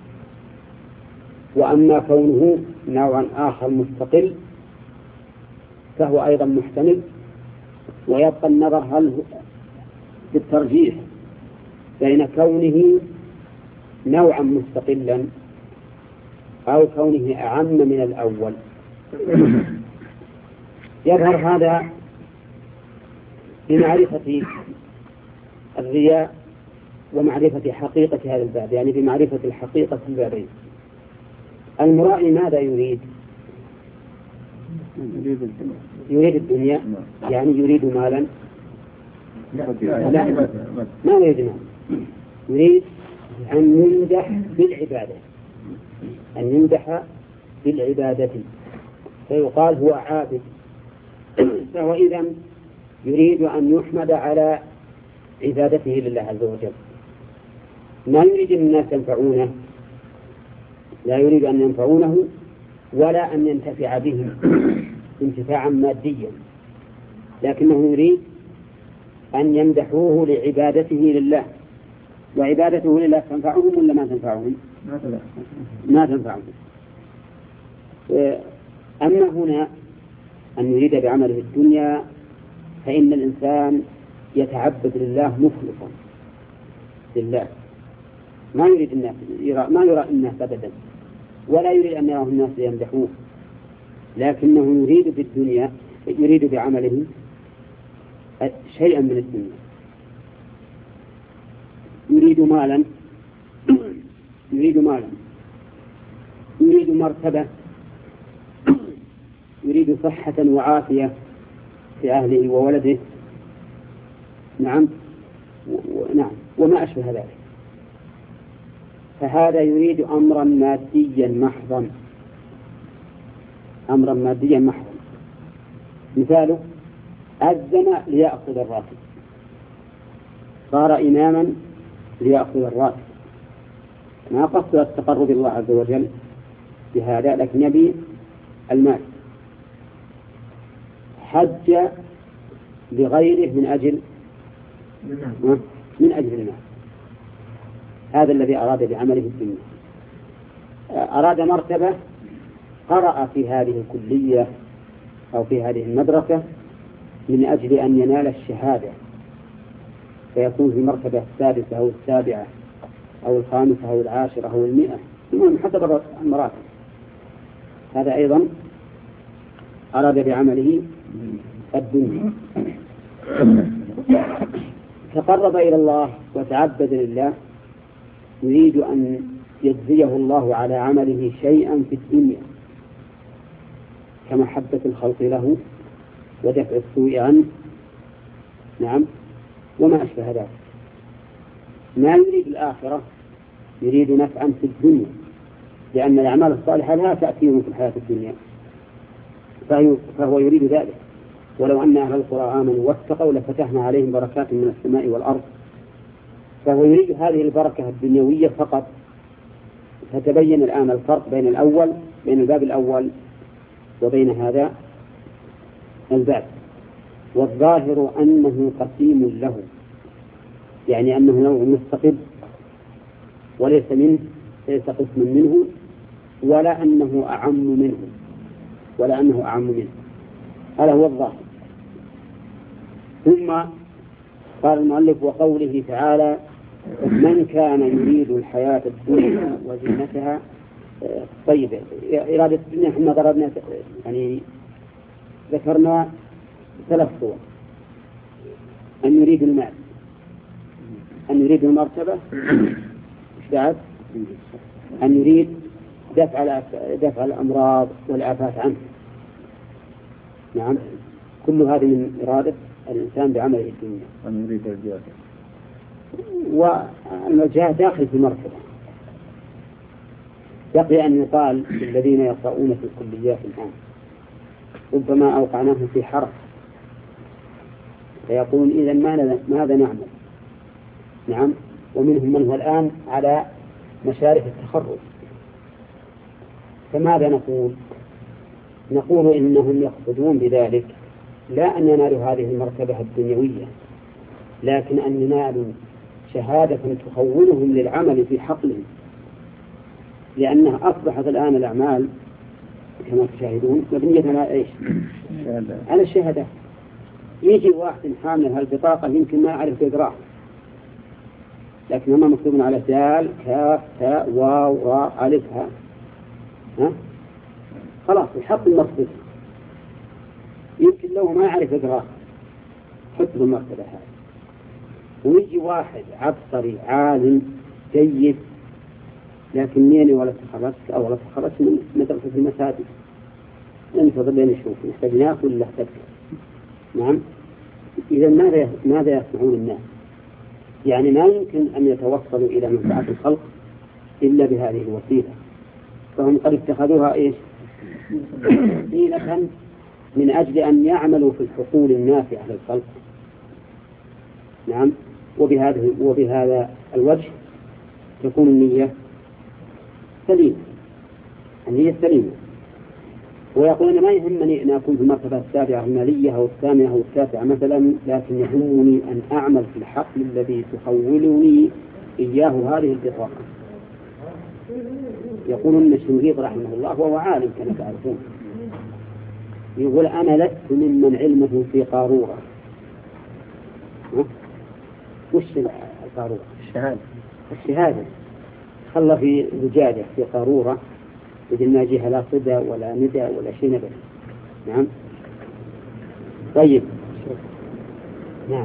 S2: وأما كونه نوعا آخر مستقل فهو أيضا محتمل. ويبقى النظر هل بالترجيح بين كونه نوعا مستقلا أو كونه أعم من الأول. يظهر هذا بمعرفة الرياء ومعرفة حقيقة هذا الباب، يعني بمعرفة الحقيقة في البابين. المرائي ماذا يريد؟ يريد الدنيا، يعني يريد مالا؟ لا، ما يريد مالا، يريد أن يمدح بالعبادة، أن يمدح بالعبادة، فيقال هو عابد. فهو إذن يريد أن يحمد على عبادته لله عز وجل. ما يريد الناس ينفعونه، لا يريد أن ينفعونه ولا أن ينتفع بهم انتفاعا ماديا، لكنه يريد أن يمدحوه لعبادته لله. وعبادته لله تنفعهم ولا ما تنفعهم؟ ما تنفعهم. أما هنا أن يريد بعمله الدنيا فإن الإنسان يتعبد لله مخلصا لله، ما يريد الناس يرى ما يرى الناس أبدا، ولا يريد أن يراه الناس يمدحوه، لكنه يريد في الدنيا، يريد بعمله شيئا من الدنيا. يريد مالا، يريد مالا، يريد مرتبة، يريد صحة وعافية في أهله وولده، نعم نعم وما أشبه ذلك. فهذا يريد أمرا ماديا محضا، أمرا ماديا محضا. مثاله أذن ليأخذ الراتب، صار إماما ليأخذ الراتب، ما قصد التقرب الله عز وجل بهذا، لكن يبي المال. حج لغيره من أجل من أجل المال، هذا الذي أراد بعمله الدنيا. أراد مرتبة، قرأ في هذه الكلية أو في هذه المدرسة من أجل أن ينال الشهادة فيكون في المرتبة السادسة أو السابعة أو الخامسة أو العاشرة أو المئة، المهم حسب المراتب. هذا أيضا أراد بعمله الدنيا، تقرب إلى الله وتعبد لله، يريد أن يجزيه الله على عمله شيئا في الدنيا كمحبة الخلق له ودفع السوء عنه، نعم، وما أشبه ذلك. ما يريد الآخرة يريد نفعا في الدنيا، لأن الأعمال الصالحة لا تأثير في الحياة الدنيا، فهو يريد ذلك. ولو أن أهل القرى آمنوا واتقوا لفتحنا عليهم بركات من السماء والأرض، فهو يريد هذه البركة الدنيوية فقط. فتبين الآن الفرق بين الأول بين الباب الأول وبين هذا الباب. والظاهر أنه قسيم له، يعني أنه نوع مستقل وليس منه ليس قسم منه، ولا أنه أعم منه ولا أنه أعم منه، هذا هو الظاهر. ثم قال المؤلف: وقوله تعالى: من كان يريد الحياة الدنيا وزينتها. طيب، إرادة الدنيا احنا ضربنا يعني ذكرنا ثلاث صور: أن يريد المال، أن يريد المرتبة، بعد أن يريد دفع دفع الأمراض والآفات عنه. نعم، كل هذه من إرادة الإنسان بعمله الدنيا.
S3: أن يريد الجاه،
S2: والجاه داخل في المرتبة. يقي أن يقال للذين يقرؤون في الكليات الآن ربما أوقعناهم في حرف، فيقولون: إذن ماذا نعمل؟ نعم، ومنهم من هو الآن على مشارف التخرج، فماذا نقول؟ نقول إنهم يقصدون بذلك لا أن ينالوا هذه المرتبة الدنيوية، لكن أن ينالوا شهادة تخولهم للعمل في حقلهم، لأنها أصبحت الآن الأعمال كما تشاهدون مبنية على إيش؟ على الشهادة. يجي واحد حامل هالبطاقة يمكن ما يعرف يقرأ، لكن هم مكتوبون على دال كاف تاء واو راء ألف ها ها خلاص يحط المرتبة. يمكن لو ما يعرف يقرأ حط المرتبة هذه. ويجي واحد عبقري عالم جيد لكن ميني ولا تخرجت أو ولا تخرجت من مدرسة المساجد، لن تظل نشوف يحتاج ناكل ولا يحتاج. نعم، إذا ماذا ماذا يصنعون الناس؟ يعني ما يمكن أن يتوصلوا إلى منفعة الخلق إلا بهذه الوسيلة، فهم قد اتخذوها إيش؟ وسيلة من أجل أن يعملوا في الحقول النافعة للخلق. نعم، وبهذا وبهذا الوجه تكون النية سليمة، النية سليمة. ويقولون: ما يهمني أن أكون في المرتبة السابعة المالية أو الثامنة أو التاسعة مثلا، لكن يهمني أن أعمل في الحقل الذي تخولني إياه هذه البطاقة. يقولون الشنقيط رحمه الله وهو عالم كما تعرفون، يقول: أنا لست ممن علمه في قارورة. وش القارورة؟
S4: الشهادة.
S2: الشهادة خلى في زجاجة في قارورة بدل ما يجيها لا صدى ولا ندى ولا شيء نبت. نعم، طيب، نعم.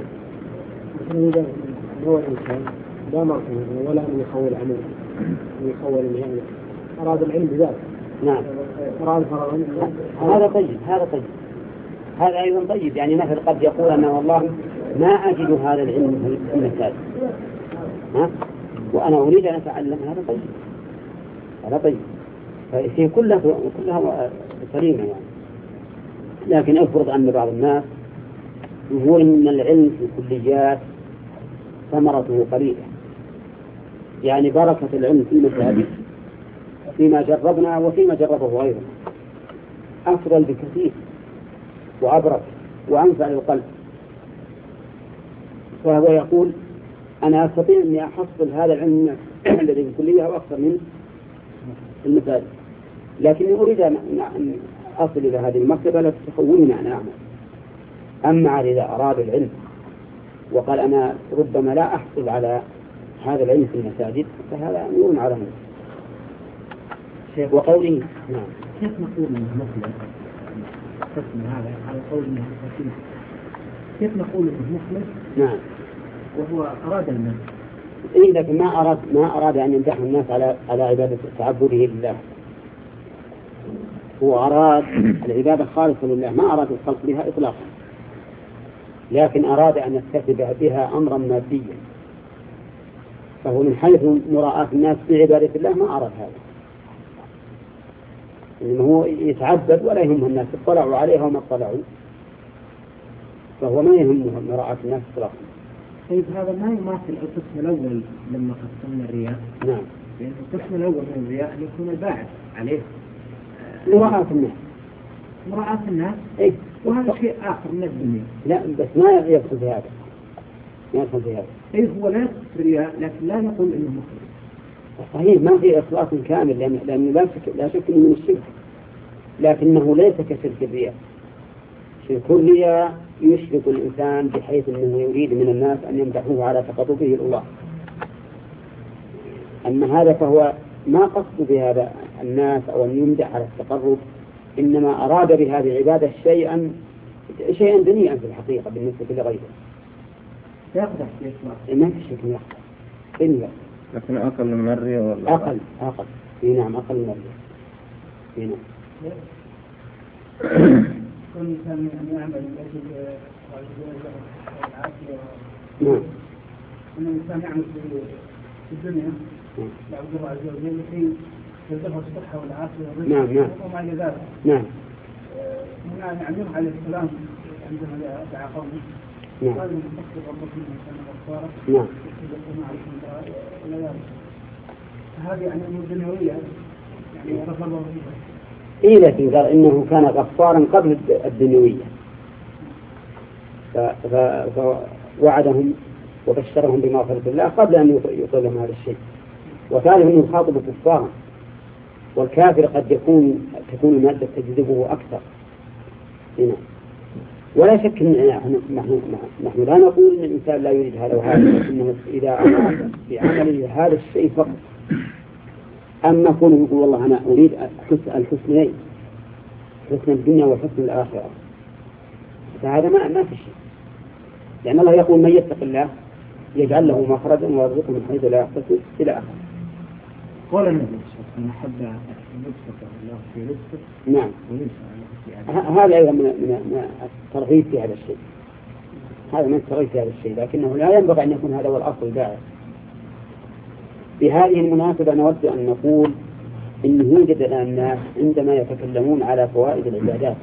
S1: هو الإنسان لا مرحبا ولا أن يخول عمله، أن يخول العلم، أراد العلم بذلك.
S2: نعم،
S1: أراد فرضا.
S2: هذا طيب، هذا طيب، هذا أيضا طيب. يعني مثل قد يقول أنا والله ما أجد هذا العلم في المساجد، ها، وأنا أريد أن أتعلم. هذا طيب، هذا طيب، فهي كلها كلها سليمة يعني. لكن أفرض أن بعض الناس يقول إن العلم في الكليات ثمرته قليلة، يعني بركة العلم في المساجد فيما جربنا وفيما جربه غيره أفضل بكثير وأبرك وأنفع للقلب. وهو يقول: أنا أستطيع أن أحصل هذا العلم الذي في الكلية وأكثر من المساجد، لكني أريد أن أصل إلى هذه المرتبة لا تخونني أن أعمل. أما إذا أراد العلم وقال أنا ربما لا أحصل على هذا العلم في المساجد فهذا نور على نور. وقوله نعم
S1: كيف نقول انه مخلص؟ قسم هذا على قول انه مخلص. كيف نقول انه مخلص؟
S2: نعم.
S1: وهو اراد المال.
S2: إيه لكن ما أراد ما أراد أن يمدح الناس على على عبادة تعبده لله. هو أراد العبادة خالصة لله، ما أراد الخلق بها إطلاقا، لكن أراد أن يكتسب بها أمرا ماديا، فهو من حيث مراءاة الناس في عبادة الله ما أراد هذا، إنما هو يتعبد ولا يهمه الناس اطلعوا عليها وما اطلعوا، فهو ما يهمه مراءاة الناس إطلاقا.
S1: طيب هذا ما يماثل القسم الأول لما قسمنا الرياء؟
S2: نعم.
S1: لأن القسم الأول من الرياء أن يكون الباعث عليه
S2: مراءاة الناس.
S1: مراءاة الناس.
S2: إيه.
S1: وهذا شيء آخر من الدنيا.
S2: لا بس ما يدخل في هذا. ما يدخل في هذا.
S1: إيه هو لا يدخل في الرياء لكن لا نقول إنه مخلص.
S2: صحيح ما في إخلاص كامل لأن لأن لا شك لا شك إنه من الشرك، لكنه ليس كشرك الرياء. شرك الرياء يشرك الإنسان بحيث أنه يريد من الناس أن يمدحوه على تقربه إلى الله. أما هذا فهو ما قصد بهذا الناس أو أن يمدح على التقرب، إنما أراد بهذه العبادة شيئا شيئا دنيئا في الحقيقة بالنسبة لغيره.
S1: يقدح في إخلاص.
S2: ما في شك يقدح. إلا.
S3: لكن أقل من الرياء ولا
S2: أقل أقل. إيه نعم أقل من الرياء. إيه نعم.
S1: كل إنسان يعمل من أجل العافية.
S2: نعم.
S1: أن الإنسان يعمل في الدنيا يعبد الله عز وجل لكي يرزقه الصحة والعافية.
S2: نعم نعم.
S1: وما إلى ذلك.
S2: نعم.
S1: هنا يعني نوح عليه السلام عندما دعا قومه.
S2: نعم.
S1: قال من تقصد ربكم من كان غفارا.
S2: نعم.
S1: إلى ذلك. هذه يعني من دنيوية يعني رفض الله فيها.
S2: إيه لكن قال إنه كان غفارا قبل الدنيوية، فوعدهم وبشرهم بمغفرة الله قبل أن يطول لهم هذا الشيء. وثالث أنه يخاطب كفارا، والكافر قد يكون تكون المادة تجذبه أكثر. هنا ولا شك أن نحن, نحن لا نقول أن الإنسان لا يريد هذا وهذا، لكنه إذا أراد بعمله هذا الشيء فقط. أما كونه يقول والله أنا أريد الحسنين، حسن الدنيا وحسن الآخرة، فهذا ما ما في شيء، لأن الله يقول من يتق الله يجعل له مخرجا ويرزقه من حيث لا يحتسب إلى آخره.
S1: قال النبي أن حب رزقه الله في رزقه.
S2: نعم. هذا أيضا من من الترغيب في هذا الشيء، هذا من الترغيب في هذا الشيء، لكنه لا ينبغي أن يكون هذا هو الأصل داعي. بهذه المناسبة نود أن نقول إن يوجد الآن الناس عندما يتكلمون على فوائد العبادات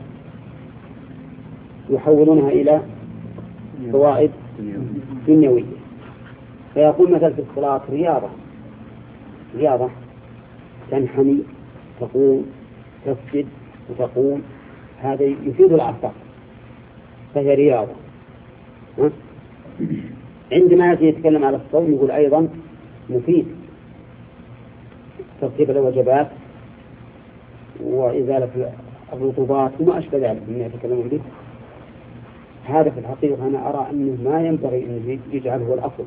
S2: يحولونها إلى فوائد دنيوية، فيقول مثلا في الصلاة رياضة رياضة تنحني تقوم تسجد وتقوم، هذا يفيد الأعصاب فهي رياضة. عندما يتكلم على الصوم يقول أيضا مفيد، ترتيب الوجبات وإزالة الرطوبات وما أشبه ذلك مما يتكلمون به. هذا في الحقيقة أنا أرى أنه ما ينبغي أن يجعله هو الأصل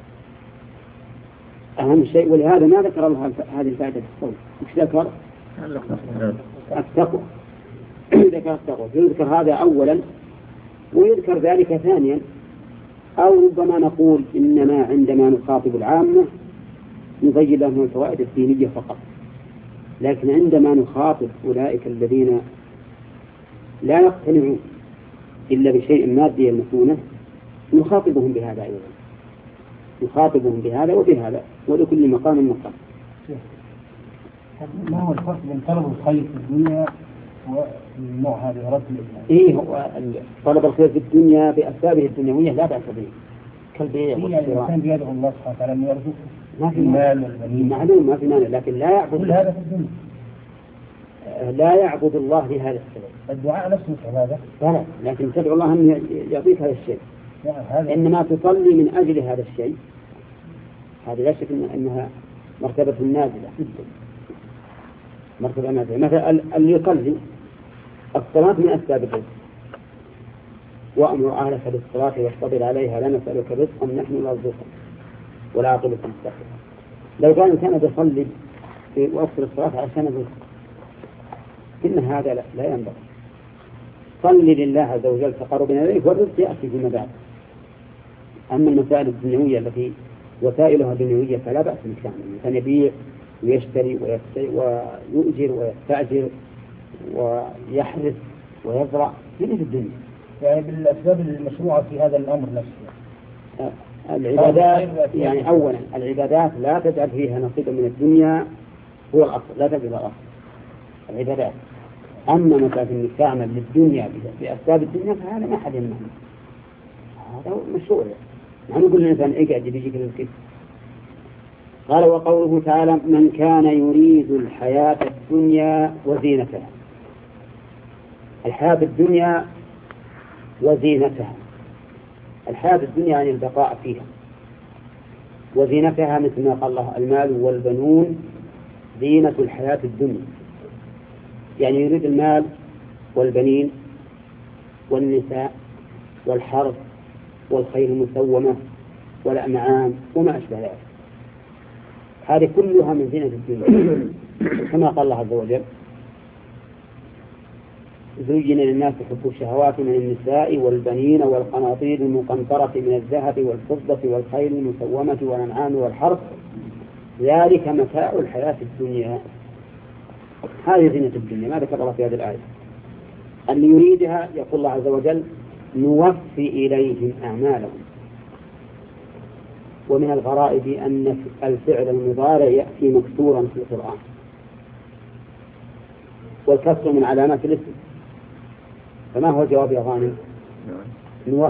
S2: أهم شيء، ولهذا ما ذكر الله هذه الفائدة في الصوم. مش ذكر التقوى ذكر التقوى يذكر هذا أولا ويذكر ذلك ثانيا، أو ربما نقول إنما عندما نخاطب العامة نبين لهم الفوائد الدينية فقط، لكن عندما نخاطب أولئك الذين لا يقتنعون إلا بشيء مادي المكونة نخاطبهم بهذا أيضا، نخاطبهم بهذا وبهذا، ولكل مقام مقام.
S1: ما هو الفرق بين طلب الخير في الدنيا والنوع هذا رد الإسلام؟
S2: إيه هو طلب الخير في الدنيا بأسبابه الدنيوية لا بأس به، كالبيع
S1: والشراء. الإنسان بيدعو الله سبحانه وتعالى أن يرزقه
S2: ما في مال معلوم ما في مال، لكن لا يعبد
S1: كل هذا في الدنيا،
S2: لا يعبد الله بهذا السبب.
S1: الدعاء نفسه عبادة،
S2: لا لكن تدعو الله أن يعطيك هذا الشيء،
S1: يعني
S2: إنما تصلي من أجل هذا الشيء، هذه لا شك أنها مرتبة نازلة جدا، مرتبة نازلة. مثلا اللي يصلي الصلاة من أسباب الرزق، وأمر أهلك بالصلاة واصطبر عليها لا نسألك رزقا نحن نرزقك والعاقبة للمتقين. لو كان كان يصلي في وقت الصلاة عشان الرزق إن هذا لا, لا ينبغي. صل لله عز وجل تقربنا إليه والرزق يأتي فيما بعد. أما المسائل الدنيوية التي وسائلها دنيوية فلا بأس بالكلام، الإنسان يبيع ويشتري ويؤجر ويستأجر ويحرث ويزرع من في الدنيا،
S7: يعني بالأسباب المشروعة في هذا الأمر نفسه.
S2: العبادات يعني أولا العبادات لا تجعل فيها نصيبا من الدنيا هو الأصل، لا تجعل الأصل العبادات. أما مثلا إنك تعمل للدنيا بأسباب الدنيا فهذا ما حد يمنع، هذا مشروع. نحن نقول للإنسان اقعد بيجيك الرزق. قال وقوله تعالى من كان يريد الحياة الدنيا وزينتها. الحياة الدنيا وزينتها، الحياة الدنيا يعني البقاء فيها، وزينتها مثل ما قال الله المال والبنون زينة الحياة الدنيا، يعني يريد المال والبنين والنساء والحرث والخيل المسومة والأنعام وما أشبه ذلك، هذه كلها من زينة الدنيا. كما قال الله عز وجل زين للناس حب الشهوات من النساء والبنين والقناطير المقنطرة من الذهب والفضة والخيل المسومة والأنعام والحرث ذلك متاع الحياة الدنيا. هذه زينة الدنيا ما ذكر الله في هذه الآية. اللي يريدها يقول الله عز وجل نوفي إليهم أعمالهم. ومن الغرائب أن الفعل المضارع يأتي مكسورا في القرآن، والكسر من علامات الاسم، فما هو الجواب يا غانم؟ نوفي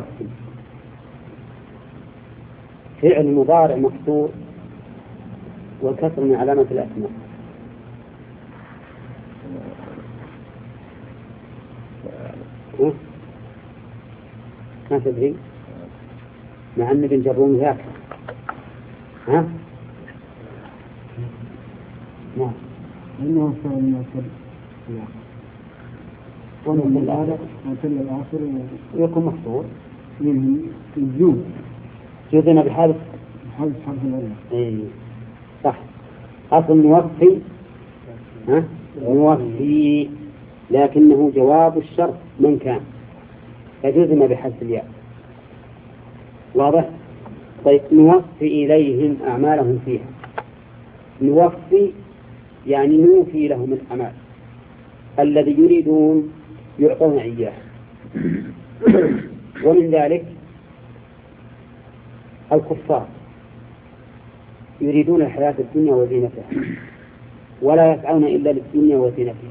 S2: فعل مضارع مكسور والكسر من علامة الأسماء. ما تدري مع أن ابن جرون ذاك ها؟
S1: نعم إنه فعل معتل ونقل الآخر معتل الآخر
S2: ويكون مكسور
S1: منه الجوز
S2: جوزنا بحالة
S1: بحالة حرف العلة.
S2: إيه صح. أصل نوفي ها نوفي لكنه جواب الشرط من كان يجوزنا بحذف الياء. واضح؟ طيب نوفي إليهم أعمالهم فيها. نوفي يعني نوفي لهم الأعمال الذي يريدون يعطون إياه. ومن ذلك الكفار يريدون الحياة الدنيا وزينتها ولا يسعون إلا للدنيا وزينتها،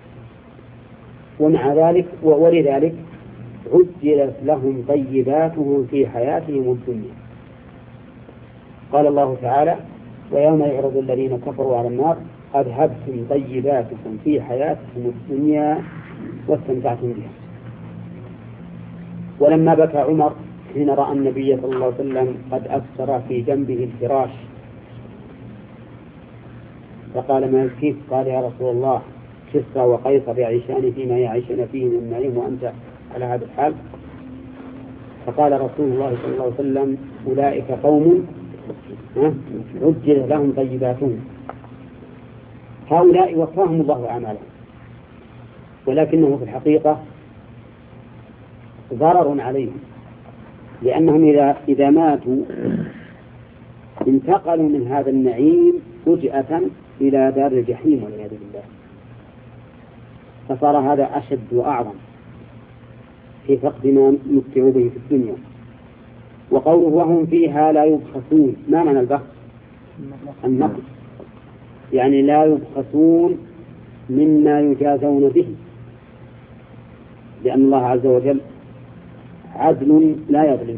S2: ومع ذلك ولذلك عجلت لهم طيباتهم في حياتهم الدنيا. قال الله تعالى ويوم يعرض الذين كفروا على النار أذهبتم طيباتكم في حياتكم الدنيا واستمتعتم بها. ولما بكى عمر حين رأى النبي صلى الله عليه وسلم قد أكثر في جنبه الفراش فقال ما يبكيك؟ قال يا رسول الله كسرى وقيصر يعيشان فيما يعيشن فيه من النعيم وأنت على هذا الحال. فقال رسول الله صلى الله عليه وسلم أولئك قوم عجل لهم طيباتهم. هؤلاء وفاهم الله أعمالهم ولكنه في الحقيقة ضرر عليهم، لأنهم إذا إذا ماتوا انتقلوا من هذا النعيم فجأة إلى دار الجحيم والعياذ بالله، فصار هذا أشد وأعظم في فقد ما يمتعوا به في الدنيا. وقوله وهم فيها لا يبخسون، ما معنى البخس؟ النقص، يعني لا يبخسون مما يجازون به، لأن الله عز وجل عدل لا يظلم،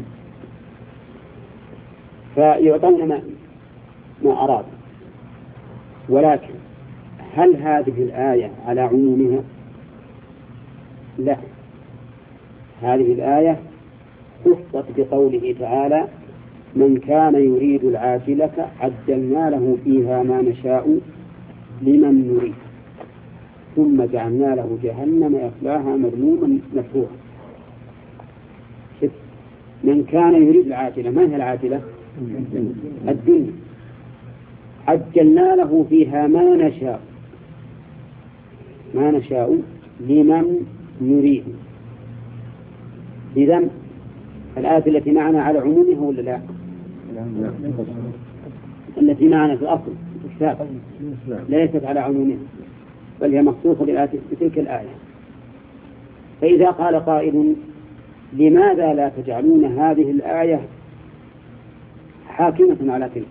S2: فيعطون ما, ما أراد. ولكن هل هذه الآية على عمومها؟ لا، هذه الآية خصت بقوله تعالى من كان يريد العاجلة عجلنا له فيها ما نشاء لمن نريد ثم جعلنا له جهنم يصلاها مذموما مدحورا. من كان يريد العاجلة. ما هي العاجلة؟ الدنيا عجلنا له فيها ما نشاء ما نشاء لمن يريد. إذن الآية التي معنا على عمومها ولا لا؟ التي معنا في الأصل الكتاب ليست على عمومها، بل هي مخصوصة بتلك الآية. فإذا قال قائل لماذا لا تجعلون هذه الآية حاكمة على تلك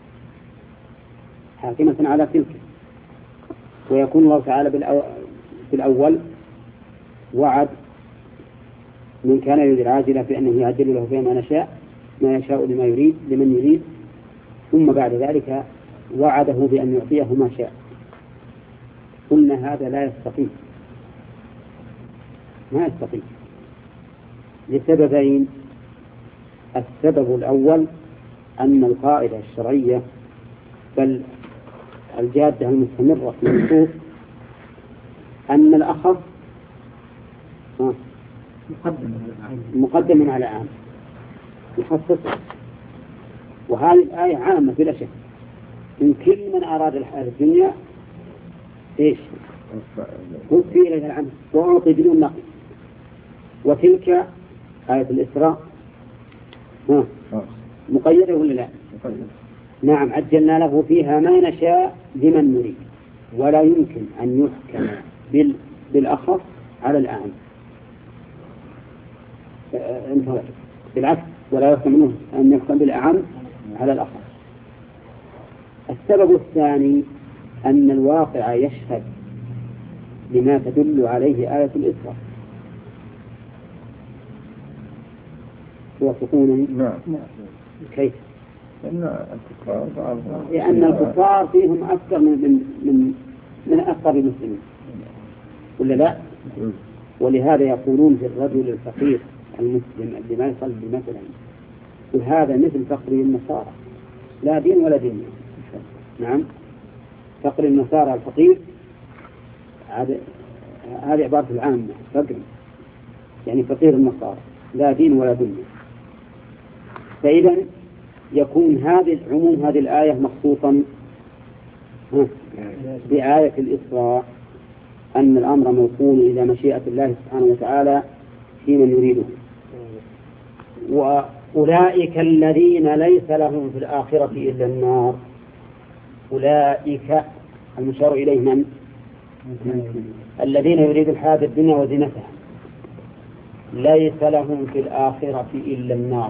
S2: حاكمة على تلك ويكون الله تعالى في الأول وعد من كان يريد العاجلة بأنه يعجل له فيما نشاء ما يشاء لما يريد لمن يريد، ثم بعد ذلك وعده بأن يعطيه ما شاء. قلنا هذا لا يستقيم ما يستقيم لسببين. السبب الأول أن القاعدة الشرعية بل الجادة المستمرة في النصوص أن الأخف مقدم على عام يخصصه، وهذه الآية عامة بلا شك من كل من أراد الحياة الدنيا إيش وفي إليها العمل وأعطي بدون نقص. وتلك آية الإسراء مقيدة ولا لا؟ نعم عجلنا له فيها ما نشاء لمن نريد، ولا يمكن أن يحكم بال... بالأخف على الأعم بالعكس، ولا يحكم أن يحكم بالأعم على الأخف. السبب الثاني أن الواقع يشهد لما تدل عليه آية الإسراء وتكون
S3: نعم.
S2: كيف؟
S3: لأن
S2: الكفار فيهم أكثر من من من, من أكثر المسلمين ولا لا؟ ولهذا يقولون في الرجل الفقير المسلم اللي ما يصلي مثلا وهذا مثل فقر النصارى لا دين ولا دين. نعم فقر النصارى الفقير هذه عبارة العامة فقر يعني فقير النصارى لا دين ولا دنيا. فإذا يكون هذه عموم هذه الآية مخصوصا بآية الإسراء أن الأمر موصول إلى مشيئة الله سبحانه وتعالى في من يريده. وأولئك الذين ليس لهم في الآخرة إلا النار. أولئك المشار إليه من؟ الذين يريد الحياة الدنيا وزينتها ليس لهم في الآخرة إلا النار.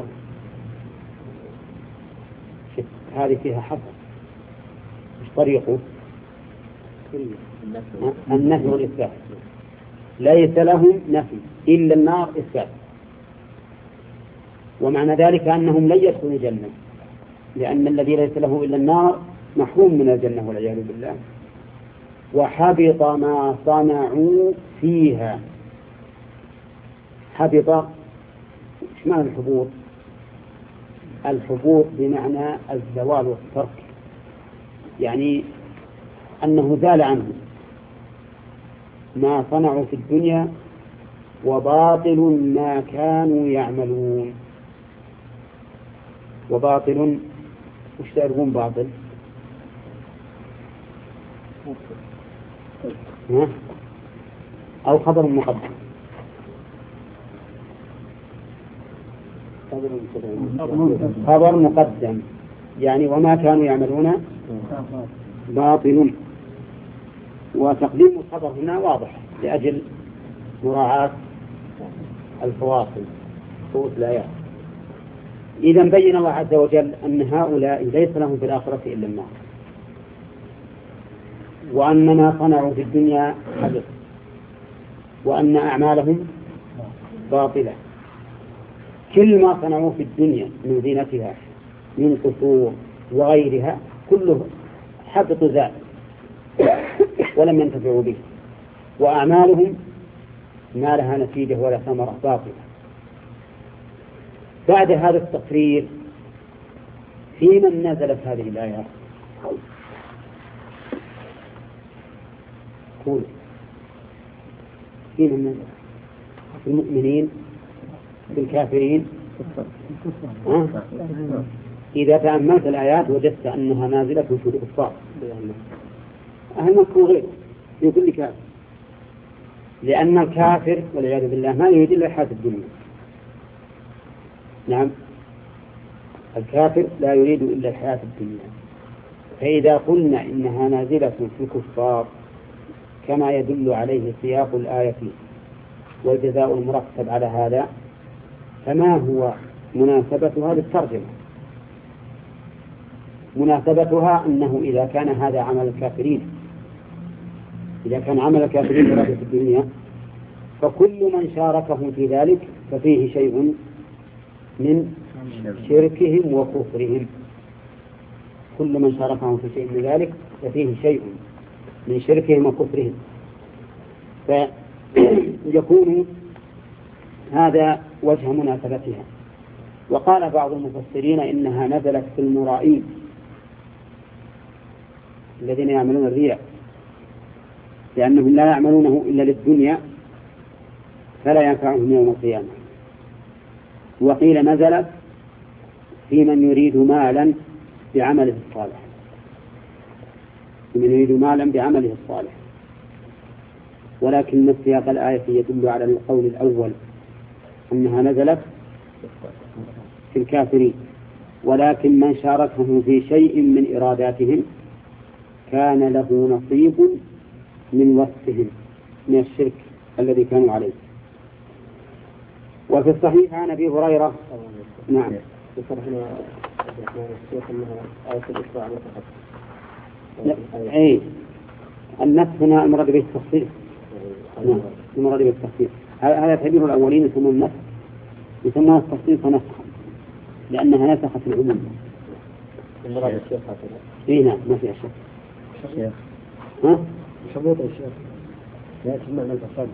S2: هذه فيها حظ مش طريقه النفي والإثبات. ليس لهم نفي إلا النار إثبات، ومعنى ذلك أنهم لن يدخلوا الجنة لأن الذي ليس له إلا النار محروم من الجنة والعياذ بالله. وحبط ما صنعوا فيها. حبط ايش معنى الحبوط؟ الحبوط بمعنى الزوال والترك، يعني أنه زال عنه ما صنعوا في الدنيا وباطل ما كانوا يعملون. وباطل وش تعرفون باطل؟ أو خبر مقدم. خبر مقدم يعني وما كانوا يعملون باطل، وتقديم الخبر هنا واضح لأجل مراعاة الفواصل صوت الآيات. إذا بين الله عز وجل أن هؤلاء ليس لهم في الآخرة إلا النار، وأن ما صنعوا في الدنيا حدث، وأن أعمالهم باطلة. كل ما صنعوا في الدنيا من زينتها من قصور وغيرها كله حبط ذات ولم ينتفعوا به، وأعمالهم ما لها نتيجة ولا ثمرة باطلة. بعد هذا التقرير في من نزلت هذه الآيات؟ قول في من نزلت؟ في المؤمنين، في الكافرين، ها؟ إذا تأملت الآيات وجدت أنها نازلة في الكفار أهل مكة وغيره في كل كافر، لأن الكافر والعياذ بالله ما يريد إلا الحياة الدنيا. نعم، الكافر لا يريد إلا الحياة الدنيا. فإذا قلنا إنها نازلة في الكفار كما يدل عليه سياق الآية والجزاء المرتب على هذا، فما هو مناسبة هذه الترجمة؟ مناسبتها أنه إذا كان هذا عمل الكافرين، إذا كان عمل الكافرين في الدنيا، فكل من شاركهم في ذلك ففيه شيء من شركهم وكفرهم. كل من شاركهم في شيء من ذلك ففيه شيء من شركهم وكفرهم، فيكون هذا وجه مناسبتها. وقال بعض المفسرين إنها نزلت في المرائين الذين يعملون الرياء، لأنهم لا يعملونه إلا للدنيا فلا ينفعهم يوم القيامة. وقيل نزلت في من يريد مالا بعمله الصالح، في من يريد مالا بعمله الصالح، ولكن سياق الآية يدل على القول الأول أنها نزلت في الكافرين، ولكن من شاركهم في شيء من إراداتهم كان له نصيب من وصفهم من الشرك الذي كانوا عليه. وفي الصحيح عن أبي هريرة نعم أي النسخ هنا المراد به التخصيص. نعم المراد به التخصيص. هذا تعبير الأولين يسمون النسخ، يسمونها التخصيص نسخا لأنها نسخت العموم. المراد الشيخ هكذا. إيه نعم ما فيها شك. الشيخ ها؟ شروط الشيخ لا تسمى الفساد.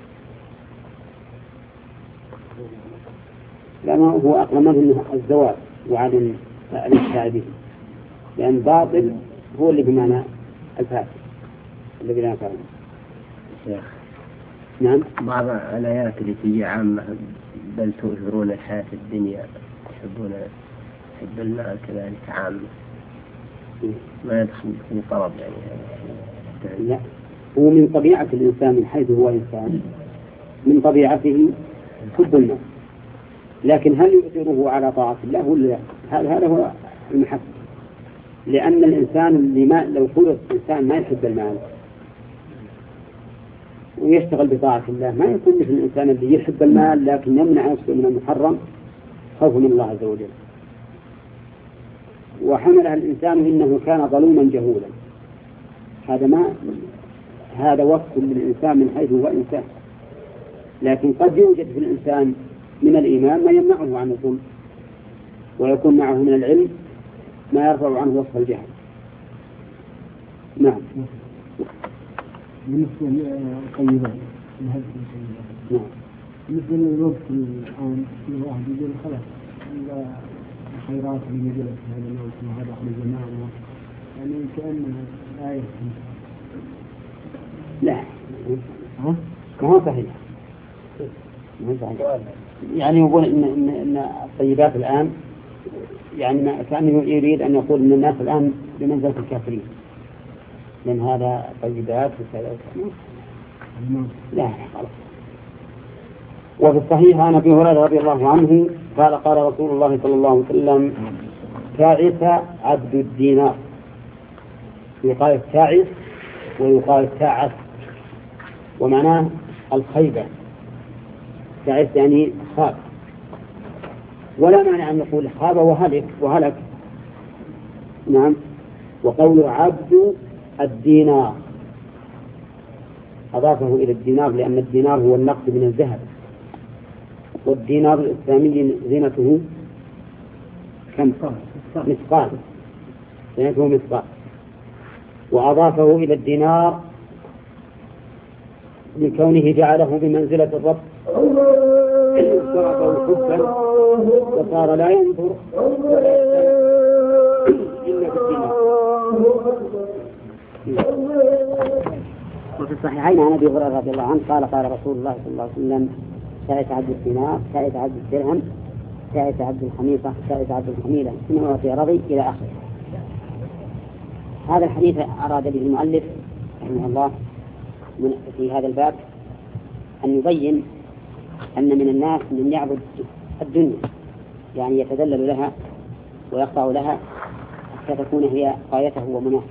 S2: لا ما هو أقرب منه الزواج وعدم الإشاعة به، لأن باطل هو اللي بمعنى الفاسد الذي لا يفعله.
S4: شيخ
S2: نعم
S4: بعض الآيات اللي تجي عامة بل تؤثرون الحياة الدنيا تحبون حب المال كذلك عامة ما يدخل في طلب يعني.
S2: لا هو من طبيعة الإنسان من حيث هو إنسان من طبيعته حب المال، لكن هل يؤثره على طاعة الله ولا هذا هو المحك. لأن الإنسان اللي ما لو خلق إنسان ما يحب المال ويشتغل بطاعة الله ما يكون مثل الإنسان اللي يحب المال لكن يمنع نفسه من المحرم خوفا من الله عز وجل. وحملها الإنسان إنه كان ظلوما جهولا، هذا ما هذا وصف للإنسان من حيث هو إنسان، لكن قد يوجد في الإنسان من الإيمان ما يمنعه عن الظلم، ويكون معه من العلم ما يرفع عنه وصف الجهل. نعم
S1: بالنسبة للقيمات الهدف القيمات
S2: نعم
S1: بالنسبة للوقت الآن في واحد يقول خلاص الخيرات اللي نزلت في هذا الوقت وهذا أخر الزمان يعني كأنها آية.
S2: لا
S1: ها
S2: ما هو صحيح. يعني يقول إن, إن, إن الطيبات الآن يعني ما كأنه يريد أن يقول إن الناس الآن بمنزلة الكافرين لأن هذا طيبات وكذا. لا خلاص. وفي الصحيح عن أبي هريرة رضي الله عنه قال قال رسول الله صلى الله عليه وسلم تعس عبد الدينار، يقال تعس ويقال تعس ومعناه الخيبة. تعس يعني خاب، ولا معنى أن نقول خاب وهلك وهلك. نعم. وقول عبد الدينار أضافه إلى الدينار لأن الدينار هو النقد من الذهب، والدينار الإسلامي زينته كم؟ مثقال، زينته مثقال. وأضافه إلى الدينار لكونه جعله بمنزلة الرب ضربه حبا وصار لا ينظر إلا بالدينار. وفي الصحيحين عن أبي هريرة رضي الله عنه قال قال رسول الله صلى الله عليه وسلم تعس عبد الدينار تعس عبد الدرهم
S6: تعس عبد الخميصة تعس عبد الخميلة إن أعطي رضي إلى آخره. هذا الحديث أراد به المؤلف رحمه الله في هذا الباب أن يبين أن من الناس من يعبد الدنيا، يعني يتذلل لها ويخضع لها حتى تكون هي غايته ومناه،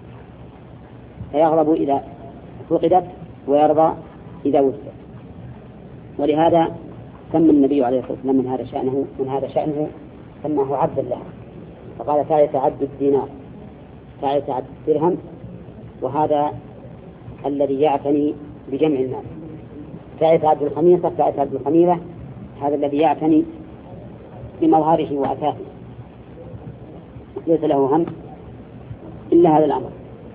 S6: فيغضب إذا فقدت ويرضى إذا وجدت. ولهذا سمى النبي عليه الصلاة والسلام من هذا شأنه من هذا شأنه سماه عبدا له، فقال تعس عبد الدينار تعس عبد الدرهم، وهذا الذي يعتني بجمع المال. تعس عبد الخميصة تعس عبد الخميلة، هذا الذي يعتني بمظهره وأثاثه، ليس له هم إلا هذا الأمر.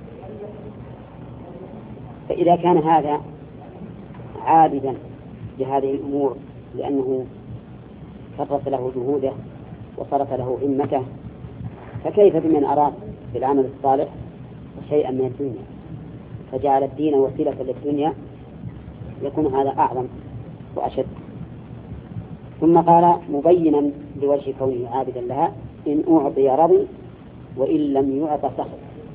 S6: فإذا كان هذا عابدا لهذه الأمور لأنه كرس له جهوده وصرف له همته، فكيف بمن أراد بالعمل الصالح شيئا من الدنيا فجعل الدين وسيلة للدنيا؟ يكون هذا أعظم وأشد. ثم قال مبينا لوجه كونه عابدا لها إن أعطي رضي وإن لم يعط سخط.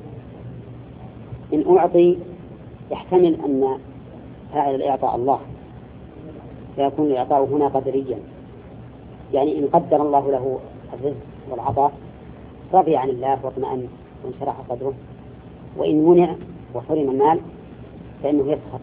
S6: إن أعطي يحتمل أن فاعل الإعطاء الله، فيكون الإعطاء هنا قدريا، يعني إن قدر الله له الرزق والعطاء رضي عن الله واطمأن وانشرح صدره، وإن منع وحرم المال فإنه يسخط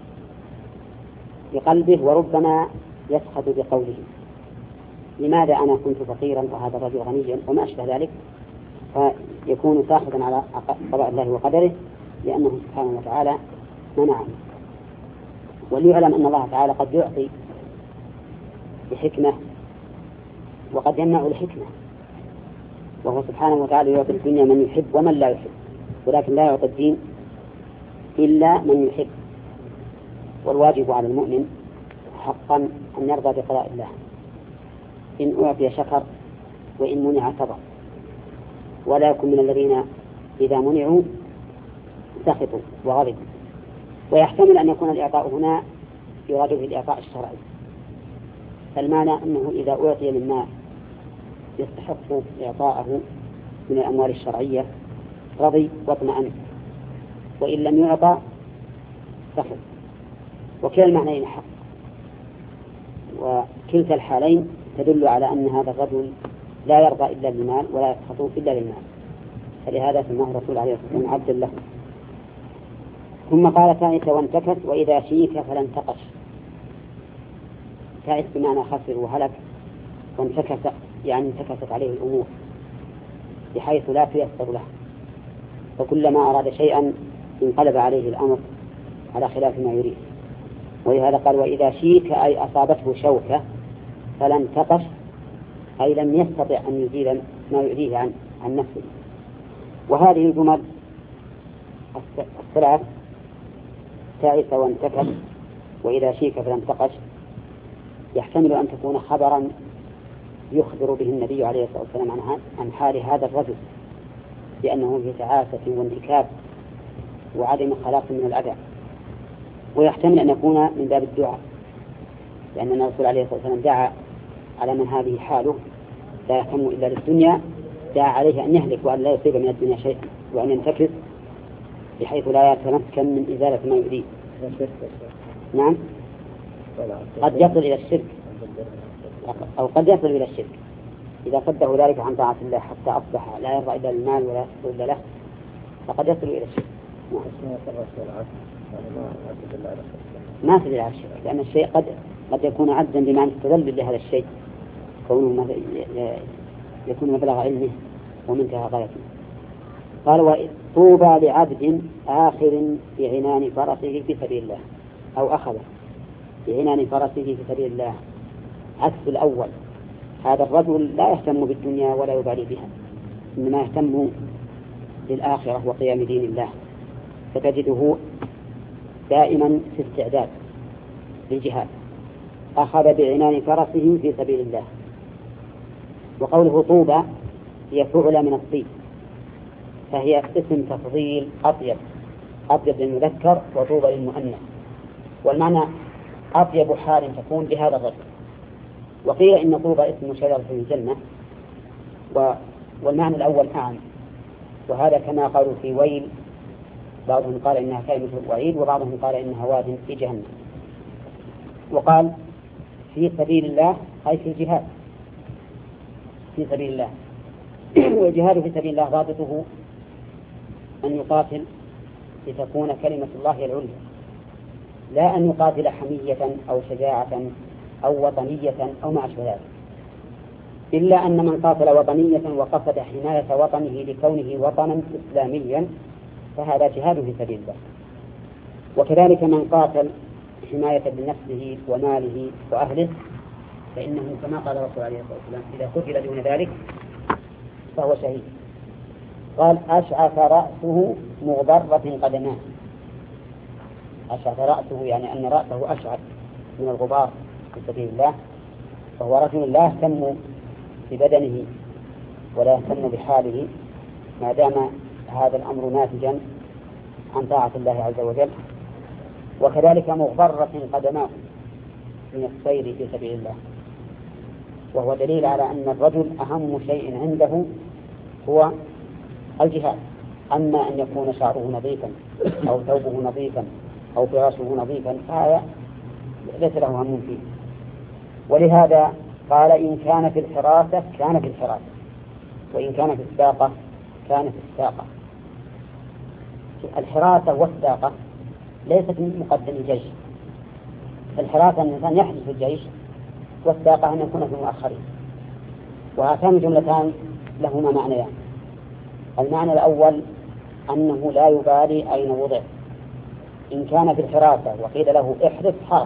S6: بقلبه وربما يسخط بقوله لماذا أنا كنت فقيرا وهذا الرجل غنيا وما أشبه ذلك، فيكون ساخطا على قضاء الله وقدره لأنه سبحانه وتعالى منعه. وليعلم أن الله تعالى قد يعطي بحكمة وقد يمنع لحكمة، وهو سبحانه وتعالى يعطي الدنيا من يحب ومن لا يحب، ولكن لا يعطي الدين إلا من يحب. والواجب على المؤمن حقا أن يرضى بقضاء الله، إن أعطي شكر وإن منع صبر، ولا يكن من الذين إذا منعوا سخطوا وغضبوا. ويحتمل أن يكون الإعطاء هنا يراد به الإعطاء الشرعي، فالمعنى أنه إذا أعطي من مال يستحق إعطاءه من الأموال الشرعية رضي واطمأن، وإن لم يعطى سخط. وكلا المعنيين حق، وكلتا الحالين تدل على أن هذا الرجل لا يرضى إلا بالمال ولا يسخط إلا بالمال، فلهذا سماه الرسول عليه الصلاة والسلام عبدا له. ثم قال تعس وانتكس وإذا شيك فلا انتقش. تعس بمعنى خسر وهلك، وانتكس يعني انتكست عليه الأمور بحيث لا تيسر له، فكلما أراد شيئا انقلب عليه الأمر على خلاف ما يريد. ولهذا قال وإذا شيك أي أصابته شوكة فلا انتقش، أي لم يستطع أن يزيل ما يؤذيه عن, عن نفسه. وهذه الجمل الثلاث تعس وانتكس وإذا شيك فلا انتقش يحتمل أن تكون خبرا يخبر به النبي عليه الصلاة والسلام عن حال هذا الرجل لأنه في تعاسة وانتكاب وعدم خلاص من الأذى، ويحتمل أن يكون من باب الدعاء، لأن الرسول عليه الصلاة والسلام دعا على من هذه حاله لا يهتم إلا للدنيا، دعا عليه أن يهلك وأن لا يصيب من الدنيا شيئا وأن ينتكس بحيث لا يتمكن من إزالة ما يؤذيه. نعم، قد يصل إلى الشرك أو قد يصل إلى الشرك إذا صده ذلك عن طاعة الله حتى أصبح لا يرضى إلا المال ولا يصل إلا له، فقد يصل إلى الشرك. ما تدل على الشرك، لأن الشيء قد قد يكون عبدا بمعنى استدل لهذا الشيء كونه يكون مبلغ علمه ومنتهى غايته. قال طوبى لعبد آخر في عنان فرسه في سبيل الله، أو أخذ في عنان فرسه في سبيل الله، عكس الأول. هذا الرجل لا يهتم بالدنيا ولا يبالي بها، إنما يهتم للآخرة وقيام دين الله، فتجده دائما في استعداد للجهاد. أخذ بعنان فرسه في سبيل الله. وقوله طوبى هي فعل من الطيب، فهي اسم تفضيل أطيب، أطيب للمذكر وطوبى للمؤنث، والمعنى أطيب حال تكون بهذا الرجل،
S2: وقيل إن طوبى اسم شجرة في الجنة، والمعنى الأول أعم، وهذا كما قالوا في ويل، بعضهم قال إنها كلمة وعيد وبعضهم قال إنها واد في جهنم. وقال في سبيل الله أي في الجهاد في سبيل الله. والجهاد في سبيل الله ضابطه أن يقاتل لتكون كلمة الله هي العليا، لا أن يقاتل حمية أو شجاعة أو وطنية أو ما أشبه ذلك، إلا أن من قاتل وطنية وقصد حماية وطنه لكونه وطنا إسلاميا فهذا جهاد في سبيل الله. وكذلك من قاتل حماية لنفسه وماله وأهله فإنه كما قال الرسول عليه الصلاة والسلام إذا قتل دون ذلك فهو شهيد. قال أشعث رأسه مغبرة قدماه. أشعث رأسه يعني أن رأسه أشعث من الغبار في سبيل الله، فهو رجل لا يهتم ببدنه ولا يهتم بحاله ما دام هذا الأمر ناتجا عن طاعة الله عز وجل. وكذلك مغبرة قدماه من السير في سبيل الله، وهو دليل على أن الرجل أهم شيء عنده هو الجهاد. أما أن يكون شعره نظيفا أو ثوبه نظيفا أو فراشه نظيفا فهذا ليس له هم فيه. ولهذا قال إن كان في الحراسة كان في الحراسة، وإن كان في الساقة كان في الساقة. الحراسة والساقة ليست من مقدم الجيش. الحراسة أن الإنسان يحدث في الجيش، والساقة أن يكون في مؤخره. وهاتان جملتان لهما معنيان. المعنى الأول أنه لا يبالي أين وضع، إن كان في الحراسة وقيل له احرس حرس،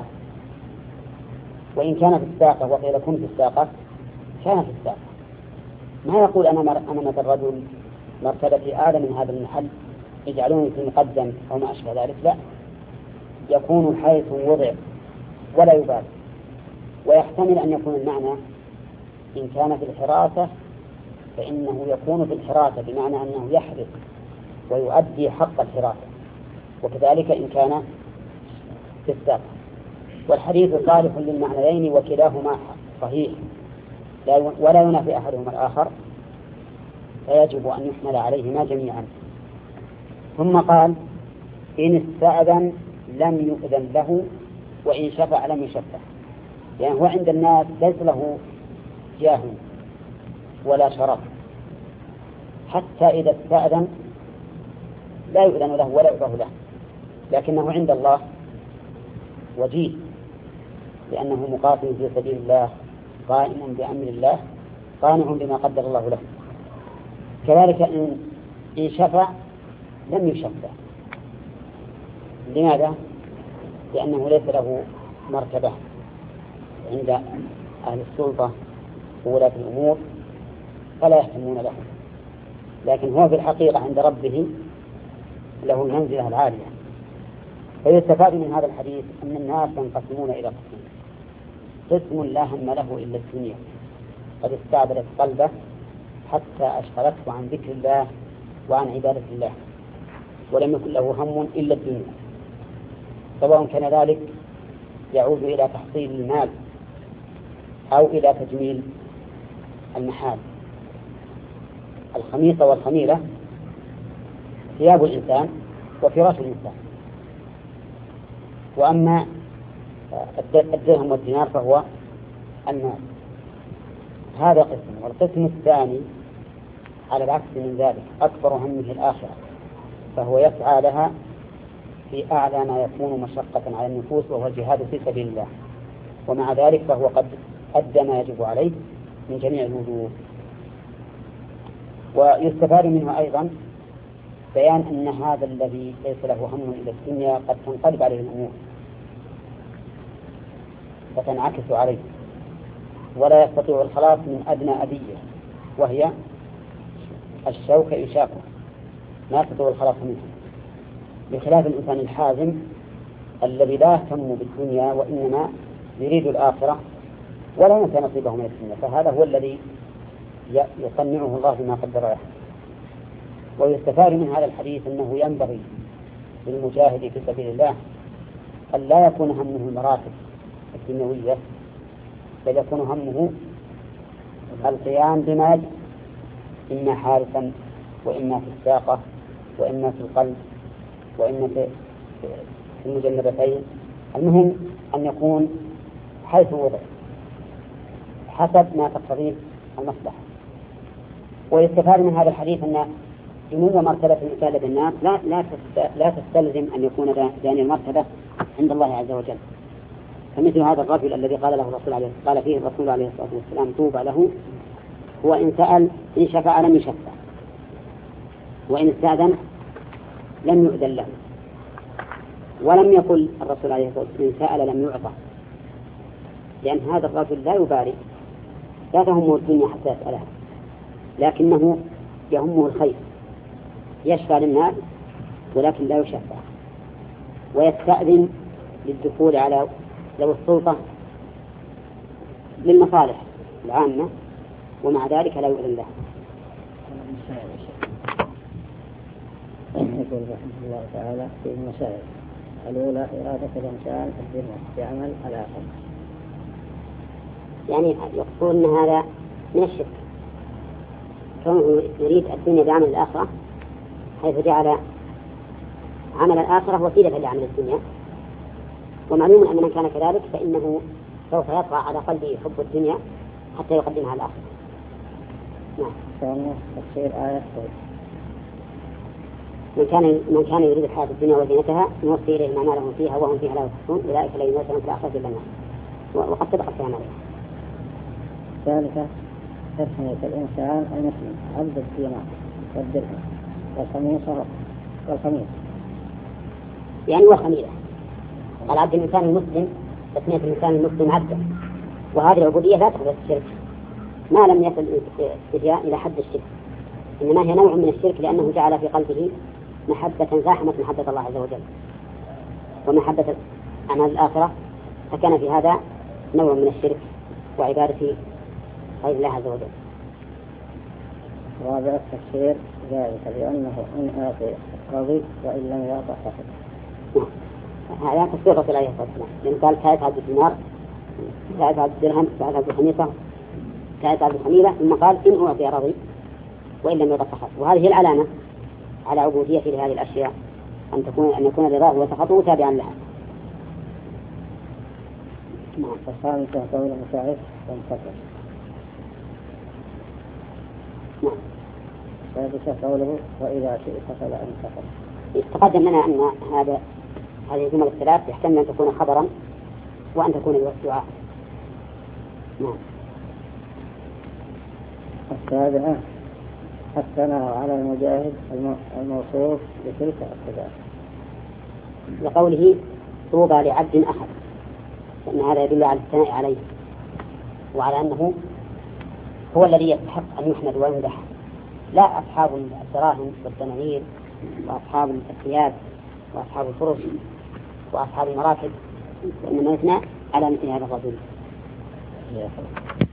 S2: وإن كان في الساقة وقيل كن في الساقة كان في الساقة. ما يقول أنا أمامة الرجل مرتبتي أعلى من هذا المحل يجعلوني في المقدم أو ما أشبه ذلك، لا، يكون حيث وضع ولا يبالي. ويحتمل أن يكون المعنى إن كان في الحراسة فإنه يكون في الحراسة بمعنى أنه يحرس ويؤدي حق الحراسة، وكذلك إن كان في الساقة. والحديث صالح للمعنيين وكلاهما صحيح ولا ينافي أحدهما الآخر، فيجب أن يحمل عليهما جميعا. ثم قال إن استأذن لم يؤذن له وإن شفع لم يشفع. يعني هو عند الناس ليس له جاه ولا شرف، حتى إذا استأذن لا يؤذن له ولا يؤذن له، لكنه عند الله وجيه لأنه مقاتل في سبيل الله قائم بأمر الله قانع بما قدر الله له. كذلك إن, إن شفع لم يشفع. لماذا؟ لأنه ليس له مرتبة عند أهل السلطة وولاة الأمور فلا يهتمون له، لكن هو في الحقيقة عند ربه له المنزلة العالية. فيستفاد من هذا الحديث أن الناس ينقسمون إلى قسمين: قسم لا هم له إلا الدنيا قد استعبدت قلبه حتى أشغلته عن ذكر الله وعن عبادة الله ولم يكن له هم إلا الدنيا، سواء كان ذلك يعود إلى تحصيل المال أو إلى تجميل المحال. الخميصة والخميلة ثياب الإنسان وفراش الإنسان. وأما الدرهم والدينار فهو المال. هذا قسم. والقسم الثاني على العكس من ذلك أكبر همه الآخرة، فهو يسعى لها في أعلى ما يكون مشقة على النفوس وهو الجهاد في سبيل الله، ومع ذلك فهو قد أدى ما يجب عليه من جميع الوجوه. ويستفاد منه أيضا بيان أن هذا الذي ليس له هم إلى الدنيا قد تنقلب عليه الأمور فتنعكس عليه ولا يستطيع الخلاص من أدنى أذية وهي الشوكة إشاقة، لا يستطيع الخلاص منها، بخلاف الإنسان الحازم الذي لا يهتم بالدنيا وإنما يريد الآخرة ولا ينسى نصيبه من الدنيا، فهذا هو الذي يصنعه الله بما قدر له. ويستفاد من هذا الحديث أنه ينبغي للمجاهد في سبيل الله أن لا يكون همه المراتب الدنيوية
S6: بل يكون همه القيام بما يجب، إما حارسا وإما في الساقة وإما في القلب وإما في المجنبتين. المهم أن يكون حيث وضع حسب ما تقتضيه المصلحة. ويستفاد من هذا الحديث أن جنو مرتبة الإنسان لدى الناس لا لا لا تستلزم أن يكون داني المرتبة عند الله عز وجل. فمثل هذا الرجل الذي قال له الرسول عليه قال فيه الرسول عليه الصلاة والسلام طوبى له، هو إن سأل إن شفع لم يشفع، وإن استأذن لم يؤذن له، ولم يقل الرسول عليه الصلاة والسلام إن سأل لم يعطى، لأن هذا الرجل لا يبالي، لا تهمه الدنيا حتى يسألها، لكنه يهمه الخير، يشفع للناس ولكن لا يشفع، ويستأذن للدخول على ذوي السلطة للمصالح العامة، ومع ذلك لا يؤذن له.
S5: يقول رحمه الله تعالى في المسائل الأولى إرادة الإنسان الدنيا بعمل الآخر.
S6: يعني يقول أن هذا من الشرك، كونه يريد الدنيا بعمل الآخرة، حيث جعل عمل الآخرة وسيلة لعمل الدنيا. ومعلوم أن من كان كذلك فإنه سوف يطغى على قلبه حب الدنيا حتى يقدمها الآخرة. نعم.
S5: ثانيا تفسير آية هود.
S6: من كان من كان يريد الحياة الدنيا وزينتها نوفي إليه ما لهم فيها وهم فيها لا يبخسون أولئك الذين يؤمنون في الآخرة إلا النار. وقد سبق الكلام عليه.
S5: ثالثا تسمية الإنسان المسلم عبد الدينار والدرهم والخميصة والخميصة
S6: يعني والخميلة. قال عبد الإنسان المسلم، تسمية الإنسان المسلم عبدا، وهذه العبودية لا تحدث الشرك ما لم يصل الاستدياء إلى حد الشرك، إنما هي نوع من الشرك لأنه جعل في قلبه محبة زاحمة محبة الله عز وجل ومحبة أعمال الآخرة، فكان في هذا نوع من الشرك وعبادة غير الله عز وجل.
S5: رابع التفسير ذلك لأنه إن أعطي رضي وإن لم يعطى فقط.
S6: هذا تفسير الرسول عليه الصلاة والسلام، لأنه قال كائت عبد الدينار، كائت عبد الدرهم، كائت عبد الخميصة، كائت عبد الخميلة، ثم قال إن أعطي رضي وإن لم يعطى فقط. وهذه هي العلامة على عبودية لهذه الأشياء، أن تكون أن يكون رضاه وسخطه تابعا لها.
S5: نعم. فالخامسة قوله تعرف وانتقل.
S6: نعم.
S5: السادسة قوله وإذا شئت فلا انتقل.
S6: تقدم لنا أن هذا هذه الجمل الثلاث يحتمل أن تكون خبرا وأن تكون دعاء. نعم.
S5: السابعة الثناء على المجاهد الموصوف بتلك الصفات،
S6: لقوله طوبى لعبد أحد، لأن هذا يدل على الثناء عليه وعلى أنه هو الذي يستحق أن يحمد ويمدح، لا أصحاب الدراهم والدنانير وأصحاب الثياب وأصحاب الفرش وأصحاب المراكب، وإنما يثنى على مثل هذا الرجل.